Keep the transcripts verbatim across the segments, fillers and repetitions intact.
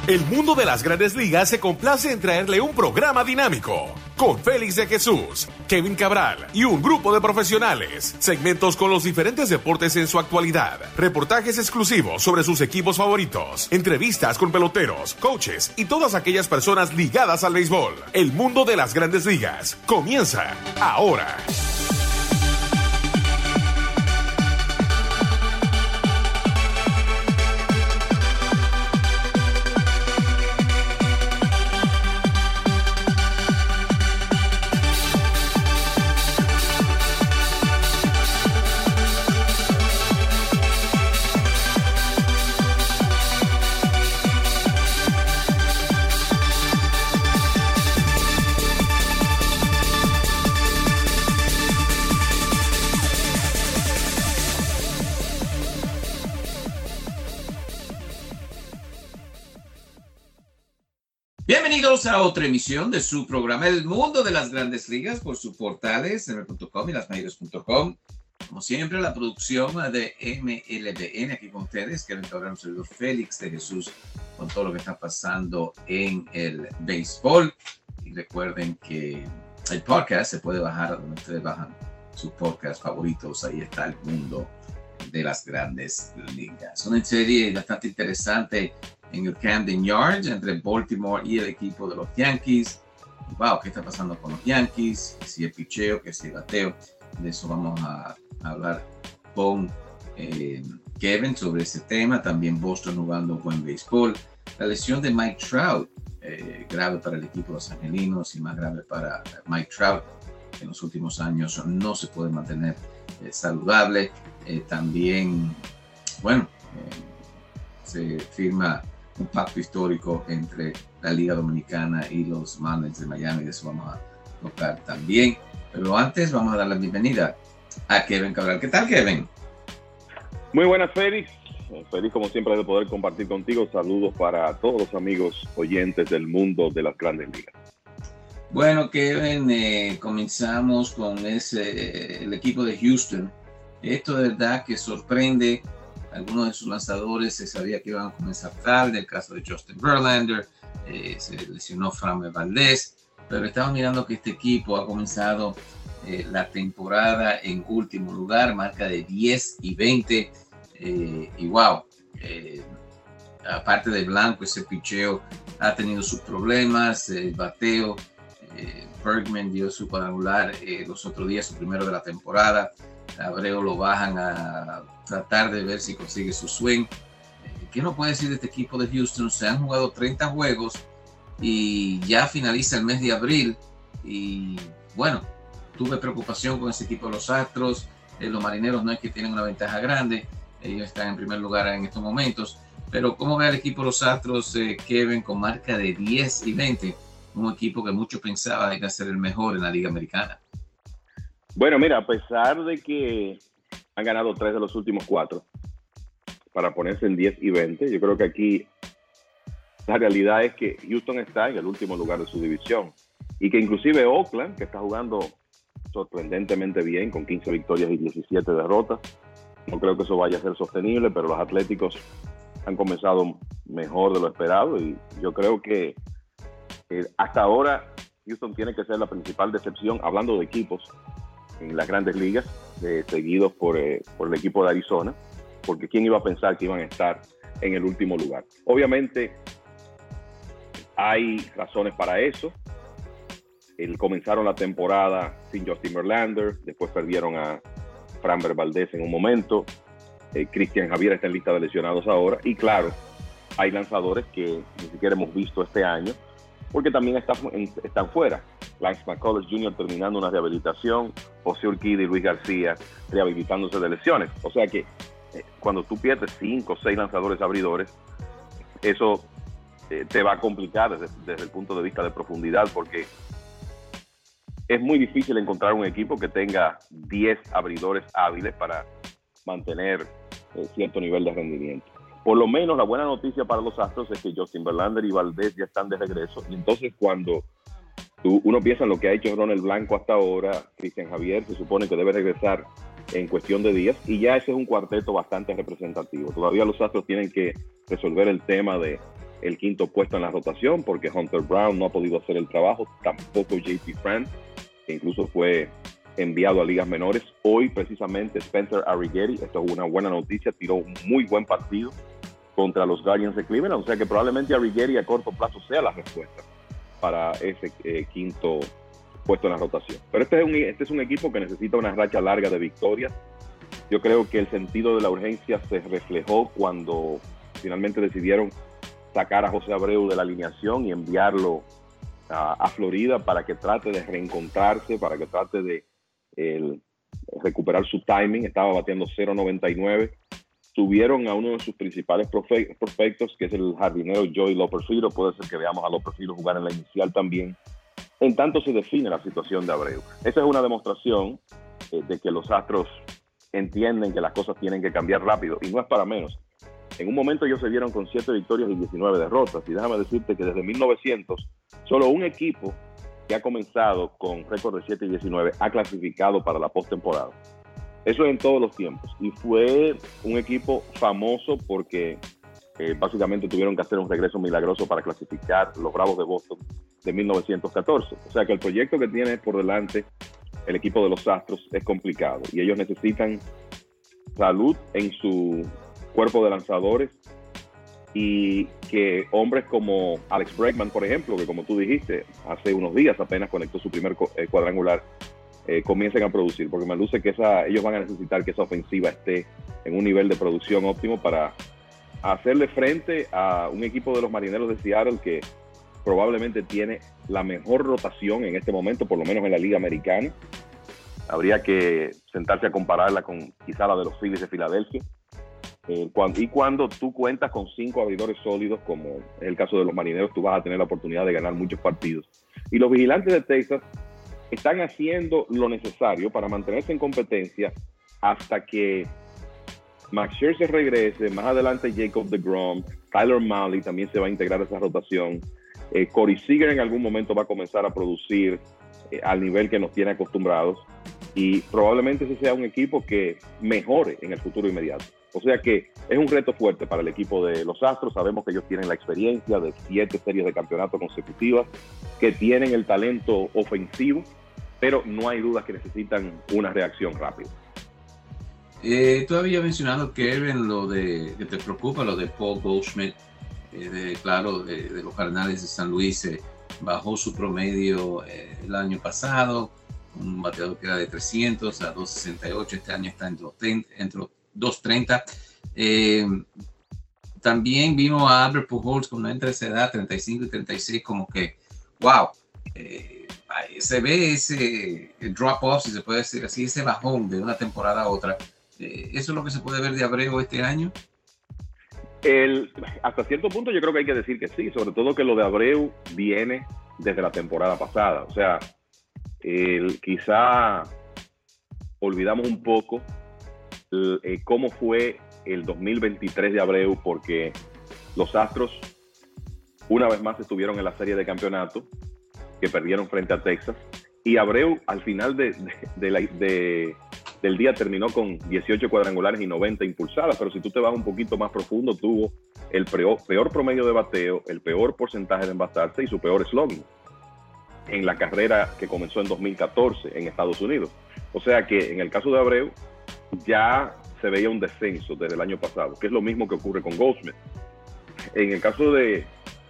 El mundo de las Grandes Ligas se complace en traerle un programa dinámico, con Félix de Jesús, Kevin Cabral y un grupo de profesionales, segmentos con los diferentes deportes en su actualidad, reportajes exclusivos sobre sus equipos favoritos, entrevistas con peloteros, coaches y todas aquellas personas ligadas al béisbol. El mundo de las Grandes Ligas comienza ahora. Bienvenidos a otra emisión de su programa El Mundo de las Grandes Ligas por sus portales eme punto com y las mayores punto com. Como siempre, la producción de eme ele be ene aquí con ustedes, que es el servidor Félix de Jesús, con todo lo que está pasando en el béisbol. Y recuerden que el podcast se puede bajar donde ustedes bajan sus podcasts favoritos. Ahí está El Mundo de las Grandes Ligas. Una serie bastante interesante en el Camden Yards entre Baltimore y el equipo de los Yankees. Wow, ¿qué está pasando con los Yankees? Si el picheo, que si el bateo. De eso vamos a, a hablar con eh, Kevin sobre ese tema. También Boston jugando buen béisbol. La lesión de Mike Trout, eh, grave para el equipo de los angelinos y más grave para Mike Trout, que en los últimos años no se puede mantener eh, saludable. Eh, también, bueno, eh, se firma un pacto histórico entre la Liga Dominicana y los Marlins de Miami. De eso vamos a tocar también. Pero antes vamos a dar la bienvenida a Kevin Cabral. ¿Qué tal, Kevin? Muy buenas, Félix. Feliz como siempre de poder compartir contigo. Saludos para todos los amigos oyentes del mundo de las Grandes Ligas. Bueno, Kevin, eh, comenzamos con ese, el equipo de Houston. Esto de verdad que sorprende. Algunos de sus lanzadores se sabía que iban a comenzar tarde, el caso de Justin Verlander, eh, se lesionó Framber Valdez, pero estamos mirando que este equipo ha comenzado eh, la temporada en último lugar, marca de diez y veinte, eh, y wow, eh, aparte de Blanco, ese picheo ha tenido sus problemas, el bateo, eh, Bergman dio su cuadrangular eh, los otros días, su primero de la temporada. Abreu lo bajan a tratar de ver si consigue su swing. ¿Qué nos puede decir de este equipo de Houston? Se han jugado treinta juegos y ya finaliza el mes de abril. Y bueno, tuve preocupación con ese equipo de los Astros. Eh, los Marineros no es que tienen una ventaja grande. Ellos están en primer lugar en estos momentos. Pero ¿cómo ve el equipo de los Astros, eh, Kevin, con marca de diez y veinte? Un equipo que muchos pensaban que iba a ser el mejor en la Liga Americana. Bueno, mira, a pesar de que han ganado tres de los últimos cuatro para ponerse en diez y veinte, yo creo que aquí la realidad es que Houston está en el último lugar de su división y que inclusive Oakland, que está jugando sorprendentemente bien con quince victorias y diecisiete derrotas, no creo que eso vaya a ser sostenible, pero los Atléticos han comenzado mejor de lo esperado y yo creo que eh, hasta ahora Houston tiene que ser la principal decepción, hablando de equipos en las Grandes Ligas, eh, seguidos por, eh, por el equipo de Arizona, porque quién iba a pensar que iban a estar en el último lugar. Obviamente hay razones para eso. El, comenzaron la temporada sin Justin Verlander, después perdieron a Framber Valdez en un momento, eh, Cristian Javier está en lista de lesionados ahora, y claro, hay lanzadores que ni siquiera hemos visto este año, porque también están, están fuera. Lance McCullers junior terminando una rehabilitación, José Urquidy y Luis García rehabilitándose de lesiones. O sea que eh, cuando tú pierdes cinco o seis lanzadores abridores, eso eh, te va a complicar desde, desde el punto de vista de profundidad, porque es muy difícil encontrar un equipo que tenga diez abridores hábiles para mantener eh, cierto nivel de rendimiento. Por lo menos la buena noticia para los Astros es que Justin Verlander y Valdez ya están de regreso, y entonces cuando tú, uno piensa en lo que ha hecho Ronald Blanco hasta ahora, Cristian Javier se supone que debe regresar en cuestión de días, y ya ese es un cuarteto bastante representativo. Todavía los Astros tienen que resolver el tema de el quinto puesto en la rotación, porque Hunter Brown no ha podido hacer el trabajo, tampoco J P Franz, que incluso fue enviado a ligas menores. Hoy, precisamente, Spencer Arrighetti, esto es una buena noticia, tiró un muy buen partido contra los Guardians de Cleveland, o sea que probablemente Arrighetti a corto plazo sea la respuesta para ese eh, quinto puesto en la rotación. Pero este es, un, este es un equipo que necesita una racha larga de victorias. Yo creo que el sentido de la urgencia se reflejó cuando finalmente decidieron sacar a José Abreu de la alineación y enviarlo a, a Florida para que trate de reencontrarse, para que trate de el, recuperar su timing. Estaba bateando cero noventa y nueve. Subieron a uno de sus principales profe, prospectos, que es el jardinero Joey Loperfield. Puede ser que veamos a Loperfield jugar en la inicial también. En tanto se define la situación de Abreu. Esa es una demostración eh, de que los Astros entienden que las cosas tienen que cambiar rápido, y no es para menos. En un momento ellos se vieron con siete victorias y diecinueve derrotas, y déjame decirte que desde mil novecientos solo un equipo que ha comenzado con récord de siete y diecinueve ha clasificado para la postemporada. Eso es en todos los tiempos, y fue un equipo famoso porque eh, básicamente tuvieron que hacer un regreso milagroso para clasificar los Bravos de Boston de mil novecientos catorce. O sea que el proyecto que tiene por delante el equipo de los Astros es complicado, y ellos necesitan salud en su cuerpo de lanzadores, y que hombres como Alex Bregman, por ejemplo, que como tú dijiste, hace unos días apenas conectó su primer cuadrangular, eh, comiencen a producir, porque me luce que esa, ellos van a necesitar que esa ofensiva esté en un nivel de producción óptimo para hacerle frente a un equipo de los Marineros de Seattle que probablemente tiene la mejor rotación en este momento, por lo menos en la Liga Americana. Habría que sentarse a compararla con quizá la de los Phillies de Filadelfia. Eh, cuando, y cuando tú cuentas con cinco abridores sólidos, como es el caso de los Marineros, tú vas a tener la oportunidad de ganar muchos partidos. Y los Vigilantes de Texas están haciendo lo necesario para mantenerse en competencia hasta que Max Scherzer regrese. Más adelante Jacob deGrom, Tyler Mahle también se va a integrar a esa rotación. Eh, Corey Seager en algún momento va a comenzar a producir eh, al nivel que nos tiene acostumbrados, y probablemente ese sea un equipo que mejore en el futuro inmediato. O sea que es un reto fuerte para el equipo de los Astros. Sabemos que ellos tienen la experiencia de siete series de campeonato consecutivas, que tienen el talento ofensivo, pero no hay dudas que necesitan una reacción rápida. Eh, tú habías mencionado, Kevin, lo de que te preocupa, lo de Paul Goldschmidt, eh, de, claro, de, de los Cardenales de San Luis. Eh, bajó su promedio eh, el año pasado, un bateador que era de trescientos a doscientos sesenta y ocho, este año está entre doscientos treinta. Eh, también vimos a Albert Pujols con una entre esa edad, treinta y cinco y treinta y seis, como que, wow, eh, se ve ese drop-off, si se puede decir así, ese bajón de una temporada a otra. Eh, ¿Eso es lo que se puede ver de Abreu este año? El, hasta cierto punto yo creo que hay que decir que sí, sobre todo que lo de Abreu viene desde la temporada pasada. O sea, el, quizá olvidamos un poco el, eh, cómo fue el dos mil veintitrés de Abreu, porque los Astros una vez más estuvieron en la serie de campeonato que perdieron frente a Texas, y Abreu al final de, de, de la, de, del día terminó con dieciocho cuadrangulares y noventa impulsadas, pero si tú te vas un poquito más profundo, tuvo el peor, peor promedio de bateo, el peor porcentaje de envasarse y su peor slugging en la carrera que comenzó en dos mil catorce en Estados Unidos. O sea que en el caso de Abreu ya se veía un descenso desde el año pasado, que es lo mismo que ocurre con Goldschmidt. En el caso de,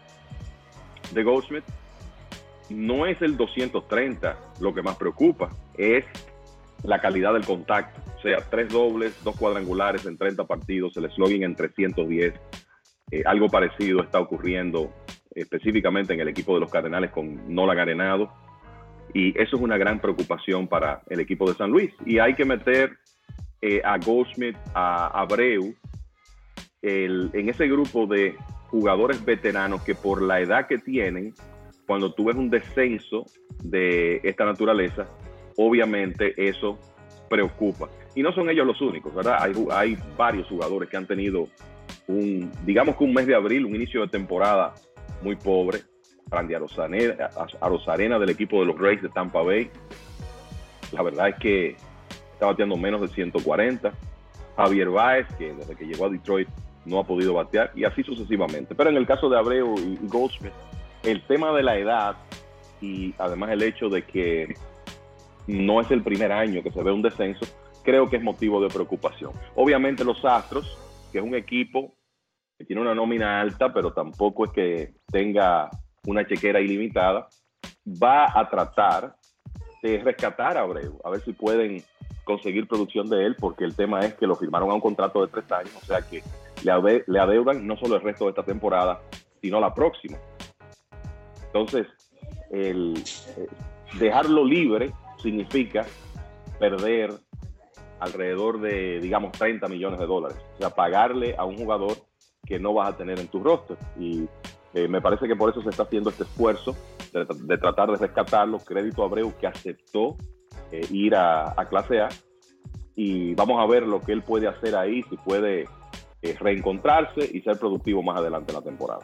de Goldschmidt, no es el doscientos treinta lo que más preocupa, es la calidad del contacto. O sea, tres dobles, dos cuadrangulares en treinta partidos, el slugging en trescientos diez. Eh, algo parecido está ocurriendo específicamente en el equipo de los Cardenales con Nolan Arenado, y eso es una gran preocupación para el equipo de San Luis. Y hay que meter eh, a Goldschmidt, a Abreu, el, en ese grupo de jugadores veteranos que por la edad que tienen, cuando tú ves un descenso de esta naturaleza, obviamente eso preocupa. Y no son ellos los únicos, ¿verdad? Hay, hay varios jugadores que han tenido un, digamos que un mes de abril, un inicio de temporada muy pobre. Randy Arozarena, Arozarena del equipo de los Rays de Tampa Bay, la verdad es que está bateando menos de ciento cuarenta. Javier Baez, que desde que llegó a Detroit no ha podido batear y así sucesivamente. Pero en el caso de Abreu y, y Goldschmidt, el tema de la edad y además el hecho de que no es el primer año que se ve un descenso, creo que es motivo de preocupación. Obviamente los Astros, que es un equipo que tiene una nómina alta, pero tampoco es que tenga una chequera ilimitada, va a tratar de rescatar a Abreu, a ver si pueden conseguir producción de él, porque el tema es que lo firmaron a un contrato de tres años, o sea que le, ade- le adeudan no solo el resto de esta temporada, sino la próxima. Entonces, el, eh, dejarlo libre significa perder alrededor de, digamos, treinta millones de dólares. O sea, pagarle a un jugador que no vas a tener en tu roster. Y eh, me parece que por eso se está haciendo este esfuerzo de, de tratar de rescatarlo. Crédito a Abreu, que aceptó eh, ir a, a clase A. Y vamos a ver lo que él puede hacer ahí, si puede eh, reencontrarse y ser productivo más adelante en la temporada.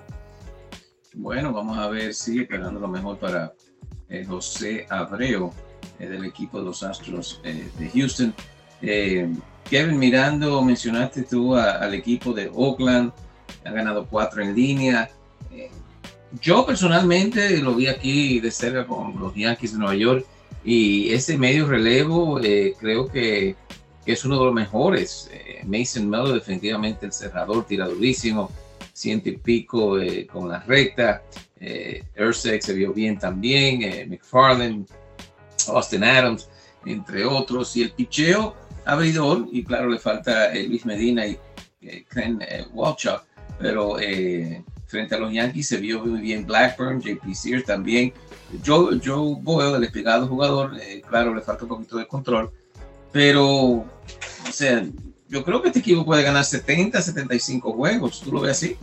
Bueno, vamos a ver, sigue esperando lo mejor para eh, José Abreu, eh, del equipo de los Astros eh, de Houston. Eh, Kevin, mirando, mencionaste tú a, al equipo de Oakland, han ganado cuatro en línea. Eh, yo personalmente lo vi aquí de cerca con los Yankees de Nueva York y ese medio relevo eh, creo que, que es uno de los mejores. Eh, Mason Melo, definitivamente el cerrador, tira durísimo, ciento y pico eh, con la recta. Eh, Ursek se vio bien también, eh, McFarland, Austin Adams, entre otros, y el picheo abridor, y claro, le falta eh, Luis Medina y eh, Ken eh, Walchuk, pero eh, frente a los Yankees se vio muy bien Blackburn, J P Sears también. Joe, Joe Boyle, el explicado jugador, eh, claro, le falta un poquito de control, pero, o sea, yo creo que este equipo puede ganar setenta, setenta y cinco juegos. ¿Tú lo ves así?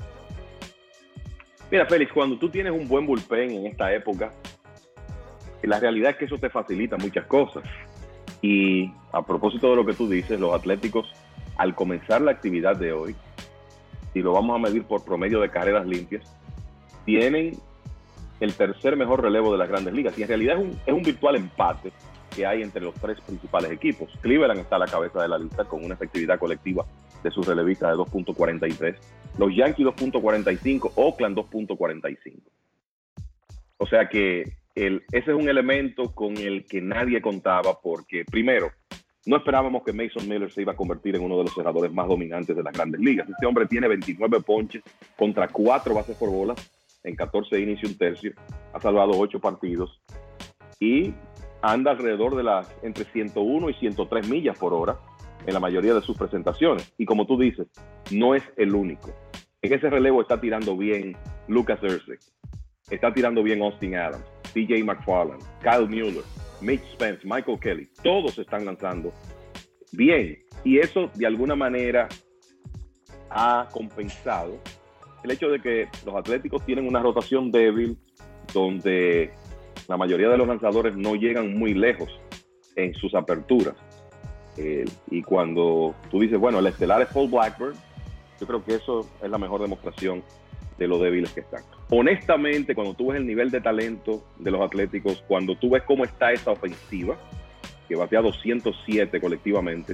Mira, Félix, cuando tú tienes un buen bullpen en esta época, la realidad es que eso te facilita muchas cosas. Y a propósito de lo que tú dices, los Atléticos, al comenzar la actividad de hoy, si lo vamos a medir por promedio de carreras limpias, tienen el tercer mejor relevo de las Grandes Ligas. Y en realidad es un, es un virtual empate que hay entre los tres principales equipos. Cleveland está a la cabeza de la lista con una efectividad colectiva de sus relevistas de dos punto cuarenta y tres. Los Yankees dos punto cuarenta y cinco, Oakland dos punto cuarenta y cinco. O sea que el, ese es un elemento con el que nadie contaba porque, primero, no esperábamos que Mason Miller se iba a convertir en uno de los cerradores más dominantes de las Grandes Ligas. Este hombre tiene veintinueve ponches contra cuatro bases por bolas en catorce innings y un tercio. Ha salvado ocho partidos y anda alrededor de las entre ciento uno y ciento tres millas por hora en la mayoría de sus presentaciones. Y como tú dices, no es el único. En ese relevo está tirando bien Lucas Ursek, está tirando bien Austin Adams, T J McFarland, Kyle Mueller, Mitch Spence, Michael Kelly. Todos están lanzando bien. Y eso de alguna manera ha compensado el hecho de que los Atléticos tienen una rotación débil donde la mayoría de los lanzadores no llegan muy lejos en sus aperturas. Eh, y cuando tú dices, bueno, el estelar es Paul Blackburn, yo creo que eso es la mejor demostración de lo débiles que están. Honestamente, cuando tú ves el nivel de talento de los Atléticos, cuando tú ves cómo está esa ofensiva, que batea doscientos siete colectivamente,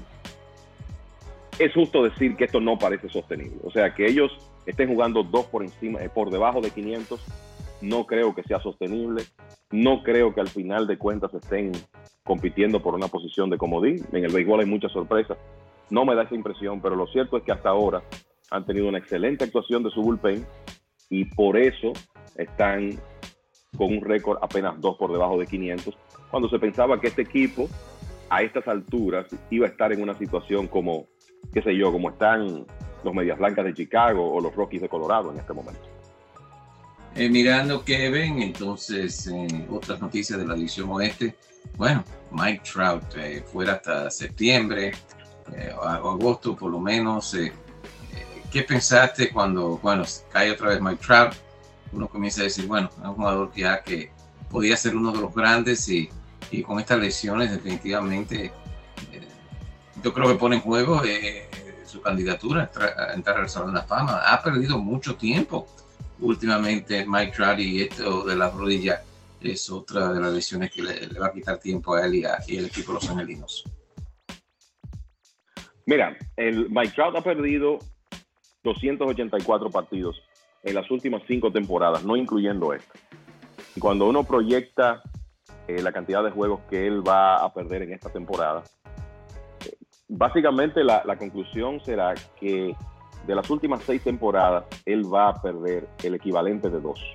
es justo decir que esto no parece sostenible. O sea, que ellos estén jugando dos por encima, por debajo de quinientos, no creo que sea sostenible. No creo que al final de cuentas estén compitiendo por una posición de comodín. En el béisbol hay muchas sorpresas. No me da esa impresión, pero lo cierto es que hasta ahora han tenido una excelente actuación de su bullpen y por eso están con un récord apenas dos por debajo de quinientos, cuando se pensaba que este equipo a estas alturas iba a estar en una situación como, qué sé yo, como están los Medias Blancas de Chicago o los Rockies de Colorado en este momento. Eh, mirando Kevin, entonces eh, otras noticias de la división oeste. Bueno, Mike Trout eh, fuera hasta septiembre eh, o agosto por lo menos. Eh, eh, ¿Qué pensaste cuando, bueno, cae otra vez Mike Trout? Uno comienza a decir, bueno, es un jugador que ya que podía ser uno de los grandes y, y con estas lesiones definitivamente eh, yo creo que pone en juego eh, su candidatura a entrar al Salón de la Fama. Ha perdido mucho tiempo últimamente Mike Trout y esto de la rodilla es otra de las lesiones que le, le va a quitar tiempo a él y, a, y el equipo de los angelinos. Mira, el Mike Trout ha perdido doscientos ochenta y cuatro partidos en las últimas cinco temporadas, no incluyendo esta. Y cuando uno proyecta eh, la cantidad de juegos que él va a perder en esta temporada, eh, básicamente la, la conclusión será que de las últimas seis temporadas, él va a perder el equivalente de dos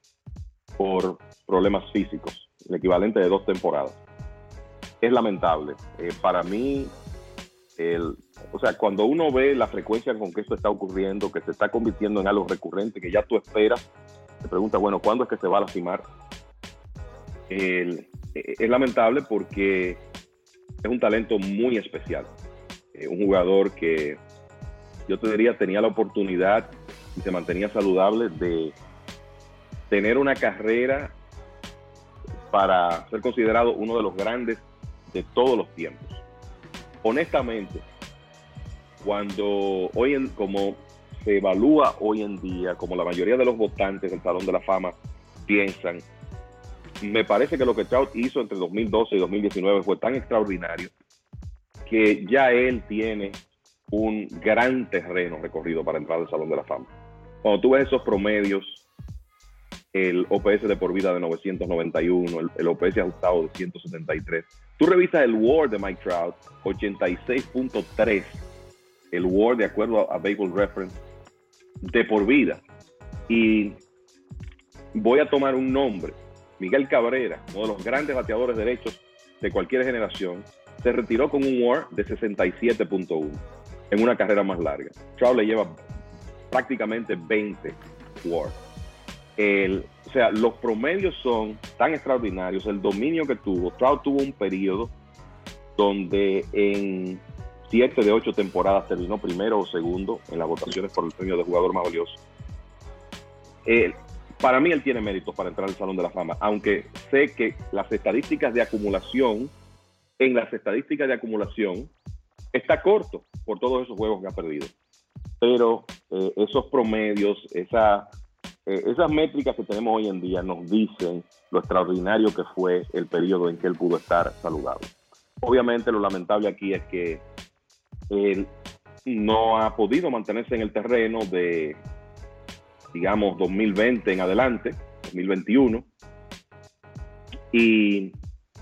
por problemas físicos, el equivalente de dos temporadas. Es lamentable. Eh, para mí, el, o sea, cuando uno ve la frecuencia con que esto está ocurriendo, que se está convirtiendo en algo recurrente, que ya tú esperas, te preguntas, bueno, ¿cuándo es que se va a lastimar? El, es lamentable porque es un talento muy especial. Eh, un jugador que yo te diría tenía la oportunidad y se mantenía saludable de tener una carrera para ser considerado uno de los grandes de todos los tiempos. Honestamente, cuando hoy en, como se evalúa hoy en día, como la mayoría de los votantes del Salón de la Fama piensan, me parece que lo que Trout hizo entre dos mil doce y dos mil diecinueve fue tan extraordinario que ya él tiene un gran terreno recorrido para entrar al Salón de la Fama. Cuando tú ves esos promedios, el O P S de por vida de novecientos noventa y uno, el, el O P S ajustado de ciento setenta y tres. Tú revisas el W A R de Mike Trout, ochenta y seis punto tres, el W A R de acuerdo a, a Baseball Reference, de por vida. Y voy a tomar un nombre, Miguel Cabrera, uno de los grandes bateadores derechos de cualquier generación, se retiró con un W A R de sesenta y siete punto uno en una carrera más larga. Trout le lleva prácticamente veinte W A R. El, o sea, los promedios son tan extraordinarios, el dominio que tuvo. Trout tuvo un periodo donde en siete de ocho temporadas terminó primero o segundo en las votaciones por el premio de jugador más valioso. Eh, para mí él tiene méritos para entrar al Salón de la Fama, aunque sé que las estadísticas de acumulación, en las estadísticas de acumulación, está corto por todos esos juegos que ha perdido. Pero eh, esos promedios, esa... Eh, esas métricas que tenemos hoy en día nos dicen lo extraordinario que fue el periodo en que él pudo estar saludable. Obviamente lo lamentable aquí es que él no ha podido mantenerse en el terreno de, digamos, dos mil veinte en adelante, dos mil veintiuno, y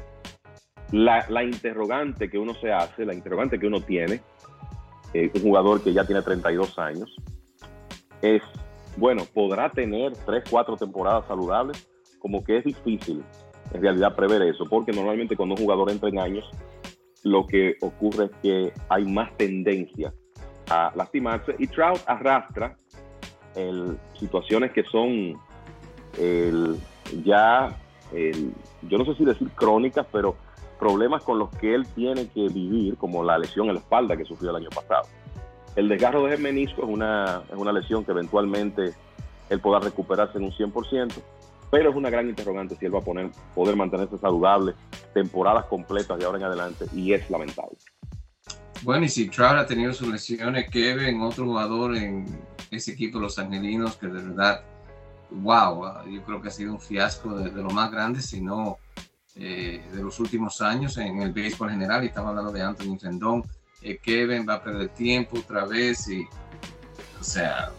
la, la interrogante que uno se hace, la interrogante que uno tiene, eh, un jugador que ya tiene treinta y dos años, es bueno, ¿podrá tener tres, cuatro temporadas saludables? Como que es difícil en realidad prever eso, porque normalmente cuando un jugador entra en años, lo que ocurre es que hay más tendencia a lastimarse, y Trout arrastra el, situaciones que son el, ya, el, yo no sé si decir crónicas, pero problemas con los que él tiene que vivir, como la lesión en la espalda que sufrió el año pasado. El desgarro del menisco es una, es una lesión que eventualmente él podrá recuperarse en un cien por ciento, pero es una gran interrogante si él va a poner, poder mantenerse saludable temporadas completas de ahora en adelante, y es lamentable. Bueno, y si Trout ha tenido sus lesiones, Kevin, otro jugador en ese equipo, los Angelinos, que de verdad, wow, yo creo que ha sido un fiasco de, de lo más grande, si no eh, de los últimos años en el béisbol general, y estamos hablando de Anthony Rendón. Eh, Kevin va a perder tiempo otra vez y, o sea,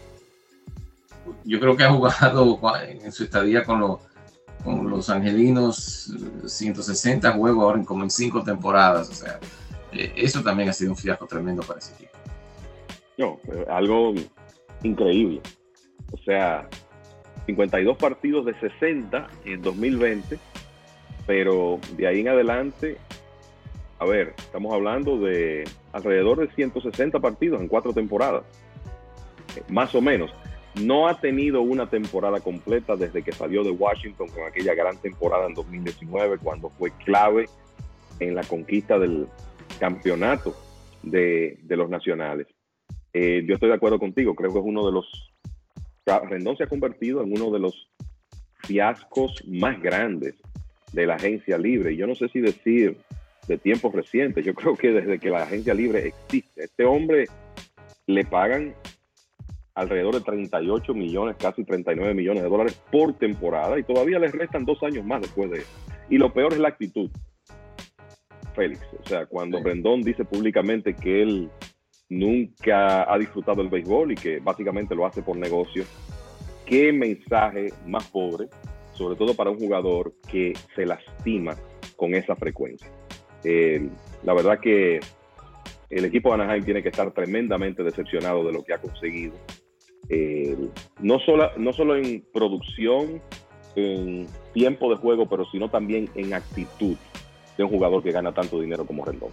yo creo que ha jugado en su estadía con, lo, con los Angelinos ciento sesenta juegos ahora en como en cinco temporadas, o sea, eh, eso también ha sido un fiasco tremendo para ese equipo. No, algo increíble, o sea, cincuenta y dos partidos de sesenta en dos mil veinte, pero de ahí en adelante, a ver, estamos hablando de alrededor de ciento sesenta partidos en cuatro temporadas, más o menos. No ha tenido una temporada completa desde que salió de Washington con aquella gran temporada en dos mil diecinueve, cuando fue clave en la conquista del campeonato de, de los nacionales. Eh, yo estoy de acuerdo contigo, creo que es uno de los... Rendón se ha convertido en uno de los fiascos más grandes de la agencia libre. Yo no sé si decir de tiempos recientes, yo creo que desde que la agencia libre existe. Este hombre le pagan alrededor de treinta y ocho millones, casi treinta y nueve millones de dólares por temporada, y todavía les restan dos años más después de eso. Y lo peor es la actitud, Félix. O sea, cuando sí. Rendón dice públicamente que él nunca ha disfrutado el béisbol y que básicamente lo hace por negocio. ¿Qué mensaje más pobre, sobre todo para un jugador que se lastima con esa frecuencia? Eh, la verdad que el equipo de Anaheim tiene que estar tremendamente decepcionado de lo que ha conseguido. Eh, no, solo, no solo en producción, en tiempo de juego, pero sino también en actitud de un jugador que gana tanto dinero como Rendón.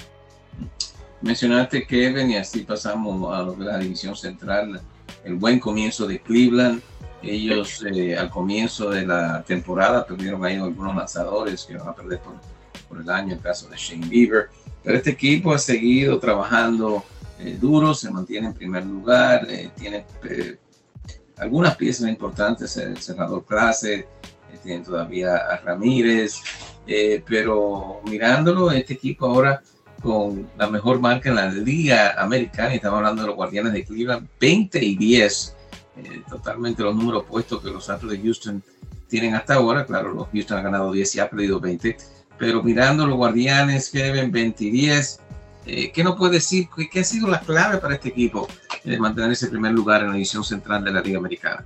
Mencionaste Kevin y así pasamos a la división central. El buen comienzo de Cleveland. Ellos eh, al comienzo de la temporada perdieron ahí algunos lanzadores que van a perder por, por el año, el caso de Shane Bieber. Pero este equipo ha seguido trabajando eh, duro, se mantiene en primer lugar, eh, tiene eh, algunas piezas importantes, el cerrador clase, eh, tienen todavía a Ramírez, eh, pero mirándolo, este equipo ahora con la mejor marca en la Liga Americana, y estamos hablando de los Guardianes de Cleveland, veinte y diez, eh, totalmente los números opuestos que los Astros de Houston tienen hasta ahora. Claro, los Houston han ganado diez y ha perdido veinte, pero mirando los Guardianes, Kevin, veinte y diez, eh, ¿qué nos puede decir? ¿Qué, ¿Qué ha sido la clave para este equipo de eh, mantener ese primer lugar en la división central de la Liga Americana?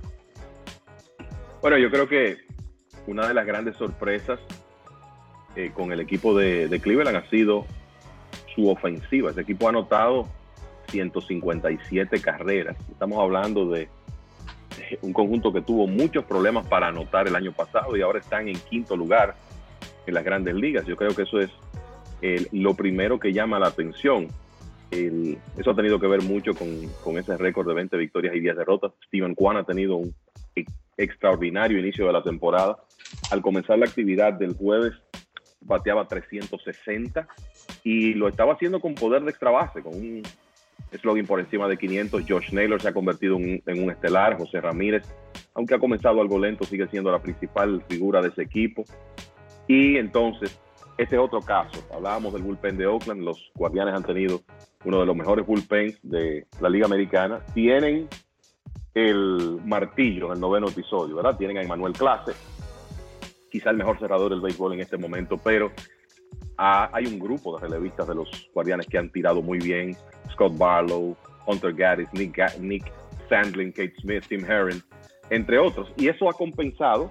Bueno, yo creo que una de las grandes sorpresas eh, con el equipo de, de Cleveland ha sido su ofensiva. Ese equipo ha anotado ciento cincuenta y siete carreras. Estamos hablando de un conjunto que tuvo muchos problemas para anotar el año pasado y ahora están en quinto lugar en las grandes ligas. Yo creo que eso es el, lo primero que llama la atención. El, eso ha tenido que ver mucho con, con ese récord de veinte victorias y diez derrotas. Steven Kwan ha tenido un ex, extraordinario inicio de la temporada. Al comenzar la actividad del jueves, bateaba trescientos sesenta y lo estaba haciendo con poder de extra base, con un slogan por encima de quinientos. Josh Naylor se ha convertido en, en un estelar. José Ramírez, aunque ha comenzado algo lento, sigue siendo la principal figura de ese equipo. Y entonces, este es otro caso. Hablábamos del bullpen de Oakland. Los Guardianes han tenido uno de los mejores bullpens de la Liga Americana. Tienen el martillo en el noveno episodio, ¿verdad? Tienen a Emmanuel Clase, quizá el mejor cerrador del béisbol en este momento, pero ah, hay un grupo de relevistas de los Guardianes que han tirado muy bien. Scott Barlow, Hunter Gaddis, Nick, Ga- Nick Sandlin, Kate Smith, Tim Herron, entre otros. Y eso ha compensado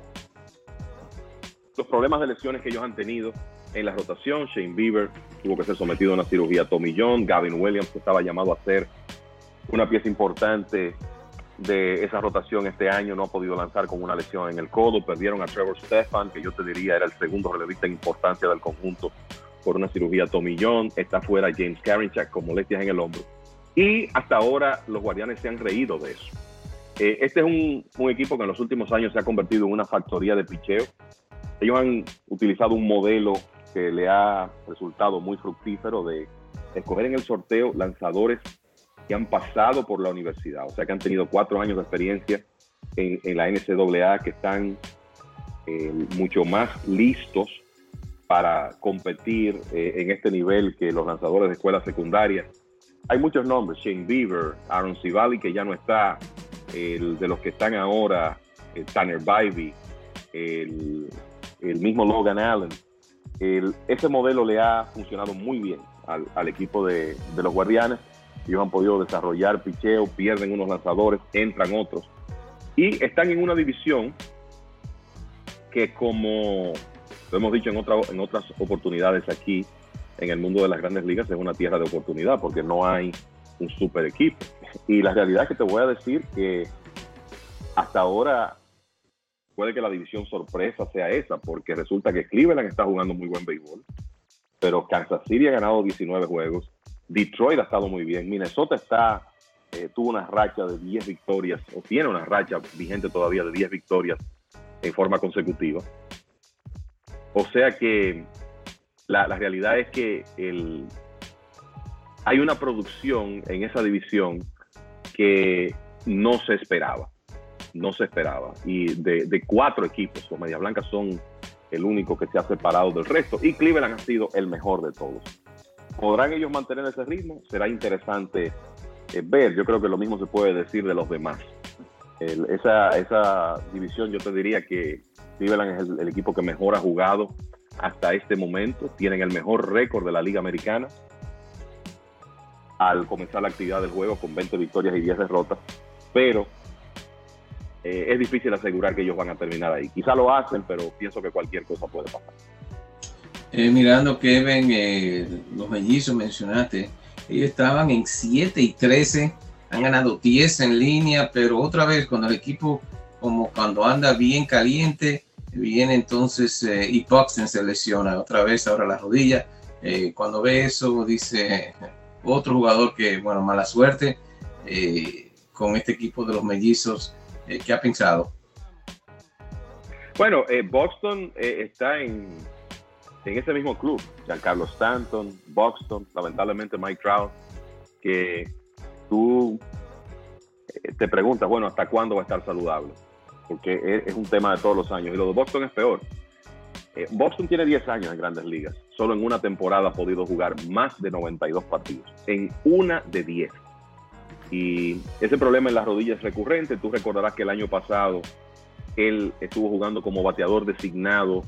los problemas de lesiones que ellos han tenido en la rotación. Shane Bieber tuvo que ser sometido a una cirugía Tommy John. Gavin Williams, que estaba llamado a ser una pieza importante de esa rotación este año, no ha podido lanzar con una lesión en el codo. Perdieron a Trevor Stephan, que yo te diría era el segundo relevista en importancia del conjunto, por una cirugía Tommy John. Está fuera James Karinchak con molestias en el hombro. Y hasta ahora los Guardianes se han reído de eso. Eh, este es un, un equipo que en los últimos años se ha convertido en una factoría de picheo. Ellos han utilizado un modelo que le ha resultado muy fructífero de escoger en el sorteo lanzadores que han pasado por la universidad, o sea que han tenido cuatro años de experiencia en, en la N C A A, que están eh, mucho más listos para competir eh, en este nivel que los lanzadores de escuela secundaria. Hay muchos nombres: Shane Bieber, Aaron Civale, que ya no está, el de los que están ahora, eh, Tanner Bybee, el, el mismo Logan Allen. El, ese modelo le ha funcionado muy bien al, al equipo de, de los Guardianes. Ellos han podido desarrollar picheo, pierden unos lanzadores, entran otros. Y están en una división que, como lo hemos dicho en, otra, en otras oportunidades aquí, en el mundo de las grandes ligas, es una tierra de oportunidad porque no hay un super equipo. Y la realidad es que te voy a decir que hasta ahora puede que la división sorpresa sea esa, porque resulta que Cleveland está jugando muy buen béisbol, pero Kansas City ha ganado diecinueve juegos. Detroit ha estado muy bien. Minnesota está, eh, tuvo una racha de diez victorias, o tiene una racha vigente todavía de diez victorias en forma consecutiva. O sea que la, la realidad es que el, hay una producción en esa división que no se esperaba. No se esperaba. Y de, de cuatro equipos, los Medias Blancas son el único que se ha separado del resto. Y Cleveland ha sido el mejor de todos. ¿Podrán ellos mantener ese ritmo? Será interesante eh, ver. Yo creo que lo mismo se puede decir de los demás. El, esa, esa división, yo te diría que Cleveland es el, el equipo que mejor ha jugado hasta este momento. Tienen el mejor récord de la Liga Americana. al comenzar la actividad del juego con veinte victorias y diez derrotas, pero eh, es difícil asegurar que ellos van a terminar ahí. Quizá lo hacen, pero pienso que cualquier cosa puede pasar. Eh, mirando, Kevin, eh, los mellizos mencionaste, ellos estaban en siete y trece, han ganado diez en línea, pero otra vez cuando el equipo, como cuando anda bien caliente, viene entonces eh, y Buxton se lesiona otra vez ahora la rodilla. Eh, cuando ve eso, dice otro jugador que, bueno, mala suerte eh, con este equipo de los mellizos. Eh, ¿Qué ha pensado? Bueno, eh, Buxton eh, está en, en ese mismo club. Giancarlo Stanton, Buxton, lamentablemente Mike Trout, que tú eh, te preguntas, bueno, ¿hasta cuándo va a estar saludable? Porque es, es un tema de todos los años. Y lo de Buxton es peor. Eh, Buxton tiene diez años en Grandes Ligas. Solo en una temporada ha podido jugar más de noventa y dos partidos. En una de diez. Y ese problema en las rodillas es recurrente. Tú recordarás que el año pasado él estuvo jugando como bateador designado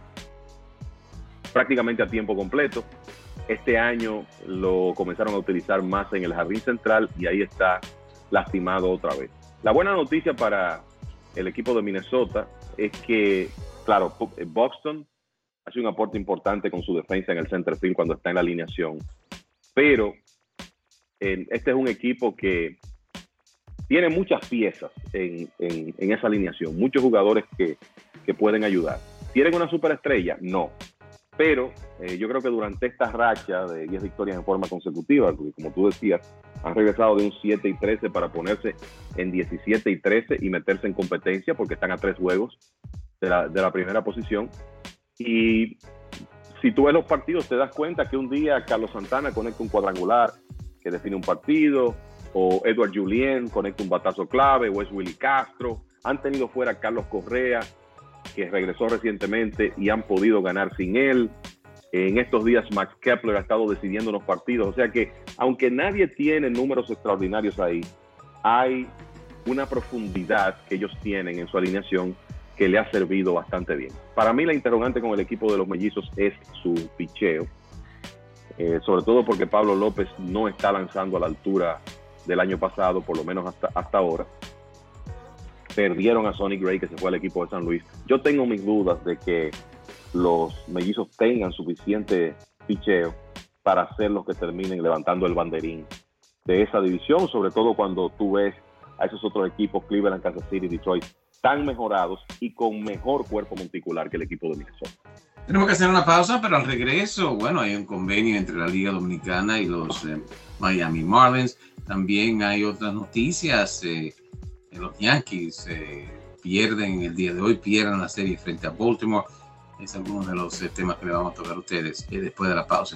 prácticamente a tiempo completo. Este año lo comenzaron a utilizar más en el jardín central y ahí está lastimado otra vez. La buena noticia para el equipo de Minnesota es que, claro, Buxton hace un aporte importante con su defensa en el center field cuando está en la alineación, pero eh, este es un equipo que tiene muchas piezas en, en, en esa alineación, muchos jugadores que, que pueden ayudar. ¿Tienen una superestrella? No. Pero eh, yo creo que durante esta racha de diez victorias en forma consecutiva, porque como tú decías, han regresado de un siete y trece para ponerse en diecisiete y trece y meterse en competencia porque están a tres juegos de la, de la primera posición. Y si tú ves los partidos te das cuenta que un día Carlos Santana conecta un cuadrangular que define un partido, o Edward Julien conecta un batazo clave, o es Willy Castro. Han tenido fuera a Carlos Correa, que regresó recientemente y han podido ganar sin él. En estos días Max Kepler ha estado decidiendo los partidos. O sea que, aunque nadie tiene números extraordinarios ahí, hay una profundidad que ellos tienen en su alineación que le ha servido bastante bien. Para mí la interrogante con el equipo de los mellizos es su picheo. Eh, sobre todo porque Pablo López no está lanzando a la altura del año pasado, por lo menos hasta, hasta ahora. Perdieron a Sonny Gray, que se fue al equipo de San Luis. Yo tengo mis dudas de que los mellizos tengan suficiente picheo para ser los que terminen levantando el banderín de esa división, sobre todo cuando tú ves a esos otros equipos, Cleveland, Kansas City, Detroit, tan mejorados y con mejor cuerpo monticular que el equipo de Minnesota. Tenemos que hacer una pausa, pero al regreso, bueno, hay un convenio entre la Liga Dominicana y los eh, Miami Marlins. También hay otras noticias. Eh, los Yankees eh, pierden el día de hoy, pierden la serie frente a Baltimore. Es alguno de los eh, temas que le vamos a tocar a ustedes eh, después de la pausa.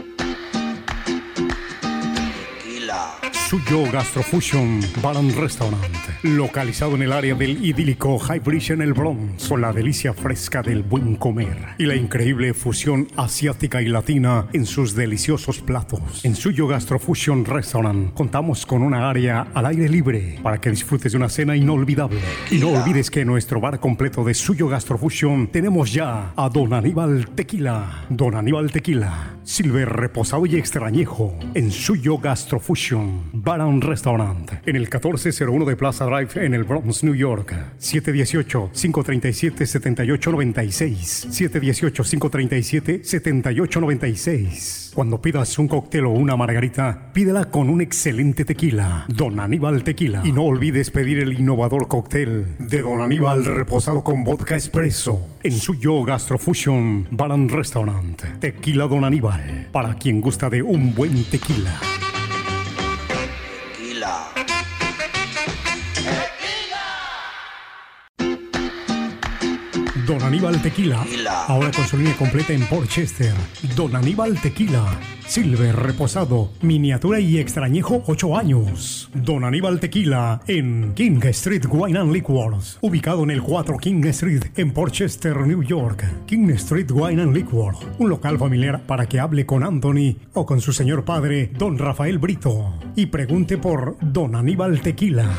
Suyo Gastrofusion Bar and Restaurant, localizado en el área del idílico High Bridge en el Bronx, con la delicia fresca del buen comer y la increíble fusión asiática y latina en sus deliciosos platos. En Suyo Gastrofusion Restaurant contamos con una área al aire libre para que disfrutes de una cena inolvidable. Y no olvides que en nuestro bar completo de Suyo Gastrofusion tenemos ya a Don Aníbal Tequila. Don Aníbal Tequila, Silver, reposado y extrañejo en Suyo Gastrofusion Bar and Restaurant, en el catorce cero uno de Plaza Drive en el Bronx, New York. siete uno ocho, cinco tres siete, siete ocho nueve seis. siete uno ocho, cinco tres siete, siete ocho nueve seis. Cuando pidas un cóctel o una margarita, pídela con un excelente tequila. Don Aníbal Tequila. Y no olvides pedir el innovador cóctel de Don Aníbal reposado con vodka espresso en Suyo Gastrofusion Bar and Restaurant. Tequila Don Aníbal, para quien gusta de un buen tequila. Don Aníbal Tequila, ahora con su línea completa en Port Chester. Don Aníbal Tequila, Silver, reposado, miniatura y extrañejo ocho años. Don Aníbal Tequila en King Street Wine and Liquors, ubicado en el cuatro King Street en Port Chester, New York. King Street Wine and Liquors, un local familiar para que hable con Anthony o con su señor padre, Don Rafael Brito, y pregunte por Don Aníbal Tequila.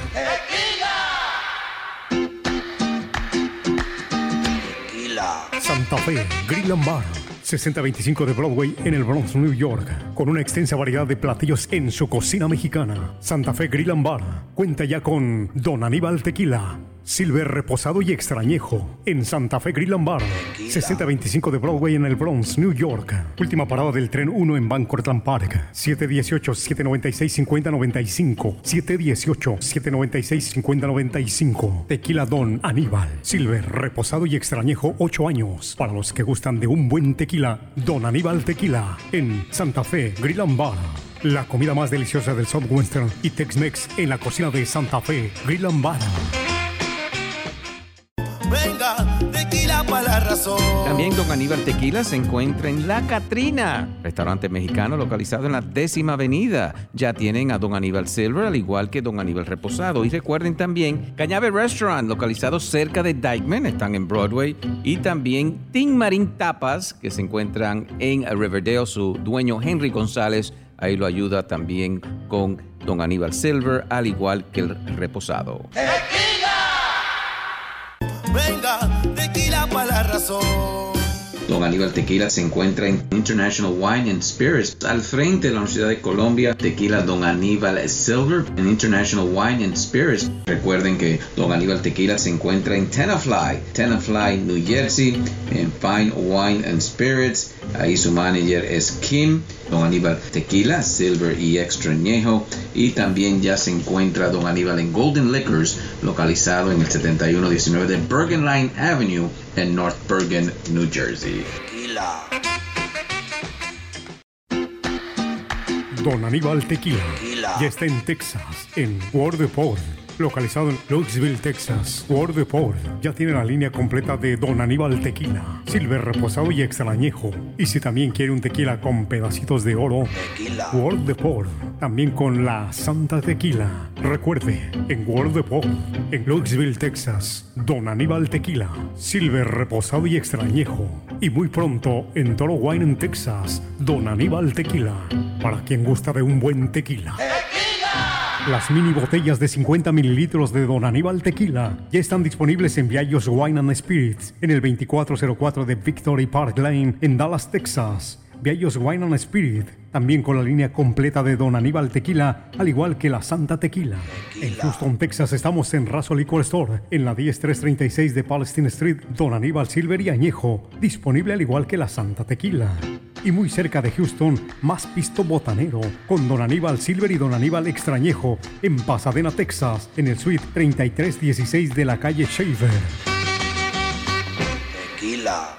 Santa Fe Grill and Bar, sesenta veinticinco de Broadway en el Bronx, New York, con una extensa variedad de platillos en su cocina mexicana. Santa Fe Grill and Bar cuenta ya con Don Aníbal Tequila, Silver reposado y extrañejo en Santa Fe Grill and Bar, sesenta veinticinco de Broadway en el Bronx, New York. Última parada del tren uno en Van Cortlandt Park. siete uno ocho, siete nueve seis, cinco cero nueve cinco. siete uno ocho, siete nueve seis, cinco cero nueve cinco. Tequila Don Aníbal, Silver reposado y extrañejo, ocho años. Para los que gustan de un buen tequila, Don Aníbal Tequila en Santa Fe Grill and Bar. La comida más deliciosa del Southwestern y Tex-Mex en la cocina de Santa Fe Grill and Bar. Venga, tequila para la razón. También Don Aníbal Tequila se encuentra en La Catrina, restaurante mexicano localizado en la décima avenida. Ya tienen a Don Aníbal Silver, al igual que Don Aníbal Reposado. Y recuerden también Cañabe Restaurant, localizado cerca de Dykeman, están en Broadway. Y también Tin Marín Tapas, que se encuentran en Riverdale. Su dueño Henry González ahí lo ayuda también con Don Aníbal Silver, al igual que el Reposado. Venga, tequila para la razón. Don Aníbal Tequila se encuentra en International Wine and Spirits, al frente de la Universidad de Colombia. Tequila Don Aníbal Silver en International Wine and Spirits. Recuerden que Don Aníbal Tequila se encuentra en Tenafly, Tenafly, New Jersey, en Fine Wine and Spirits. Ahí su manager es Kim. Don Aníbal Tequila, Silver y Extrañejo. Y también ya se encuentra Don Aníbal en Golden Liquors, localizado en el setenta y uno diecinueve de Bergen Line Avenue en North Bergen, New Jersey. Tequila. Don Aníbal Tequila Tequila. ya está en Texas, en Ward Depot, localizado en Louisville, Texas. Ward Depot ya tiene la línea completa de Don Aníbal Tequila, Silver reposado y extrañejo. Y si también quiere un tequila con pedacitos de oro, Tequila. Ward Depot también con la Santa Tequila. Recuerde, en Ward Depot, en Louisville, Texas, Don Aníbal Tequila, Silver reposado y extrañejo. Y muy pronto en Toro Wine en Texas, Don Aníbal Tequila, para quien gusta de un buen tequila. Las mini botellas de cincuenta mililitros de Don Aníbal Tequila ya están disponibles en Viallos Wine and Spirits en el veinticuatro cero cuatro de Victory Park Lane en Dallas, Texas. Viallos Wine and Spirit, también con la línea completa de Don Aníbal Tequila, al igual que la Santa Tequila. Tequila. En Houston, Texas, estamos en Razo Liquor Store, en la diez tres treinta y seis de Palestine Street. Don Aníbal Silver y Añejo, disponible al igual que la Santa Tequila. Y muy cerca de Houston, más pisto botanero, con Don Aníbal Silver y Don Aníbal Extrañejo, en Pasadena, Texas, en el suite treinta y tres dieciséis de la calle Shaver. Tequila.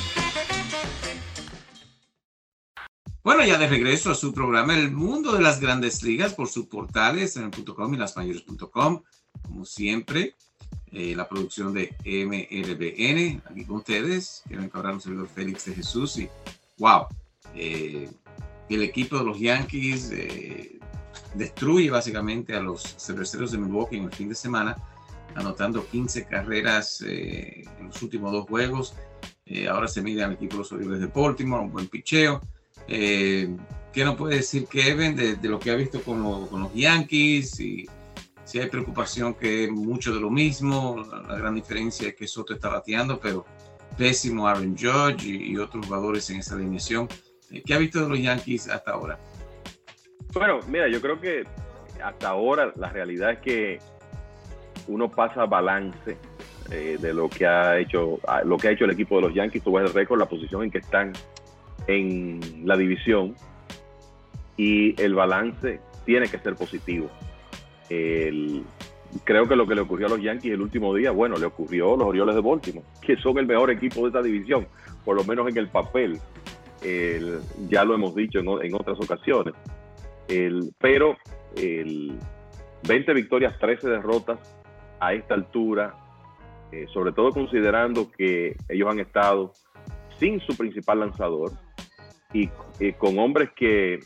Bueno, ya de regreso a su programa El Mundo de las Grandes Ligas por sus portales en el punto com y las mayores punto com. Como siempre, eh, la producción de M L B N, aquí con ustedes, Kevin Cabral, un servidor Félix de Jesús. Y wow, eh, el equipo de los Yankees eh, destruye básicamente a los cerveceros de Milwaukee en el fin de semana, anotando quince carreras eh, en los últimos dos juegos. Eh, ahora se mide al equipo de los Orioles de Baltimore, un buen picheo. Eh, ¿Qué nos puede decir Kevin de, de lo que ha visto con, lo, con los Yankees? Y si hay preocupación que es mucho de lo mismo. La, la gran diferencia es que Soto está bateando, pero pésimo Aaron Judge y, y otros jugadores en esa alineación. Eh, ¿Qué ha visto de los Yankees hasta ahora? Bueno, mira, yo creo que hasta ahora la realidad es que uno pasa balance eh, de lo que ha hecho lo que ha hecho el equipo de los Yankees. Tú ves el récord, la posición en que están en la división, y el balance tiene que ser positivo. El, creo que lo que le ocurrió a los Yankees el último día, bueno, le ocurrió a los Orioles de Baltimore, que son el mejor equipo de esta división, por lo menos en el papel. El, ya lo hemos dicho en, en otras ocasiones. El, pero el veinte victorias, trece derrotas a esta altura, eh, sobre todo considerando que ellos han estado sin su principal lanzador y eh, con hombres que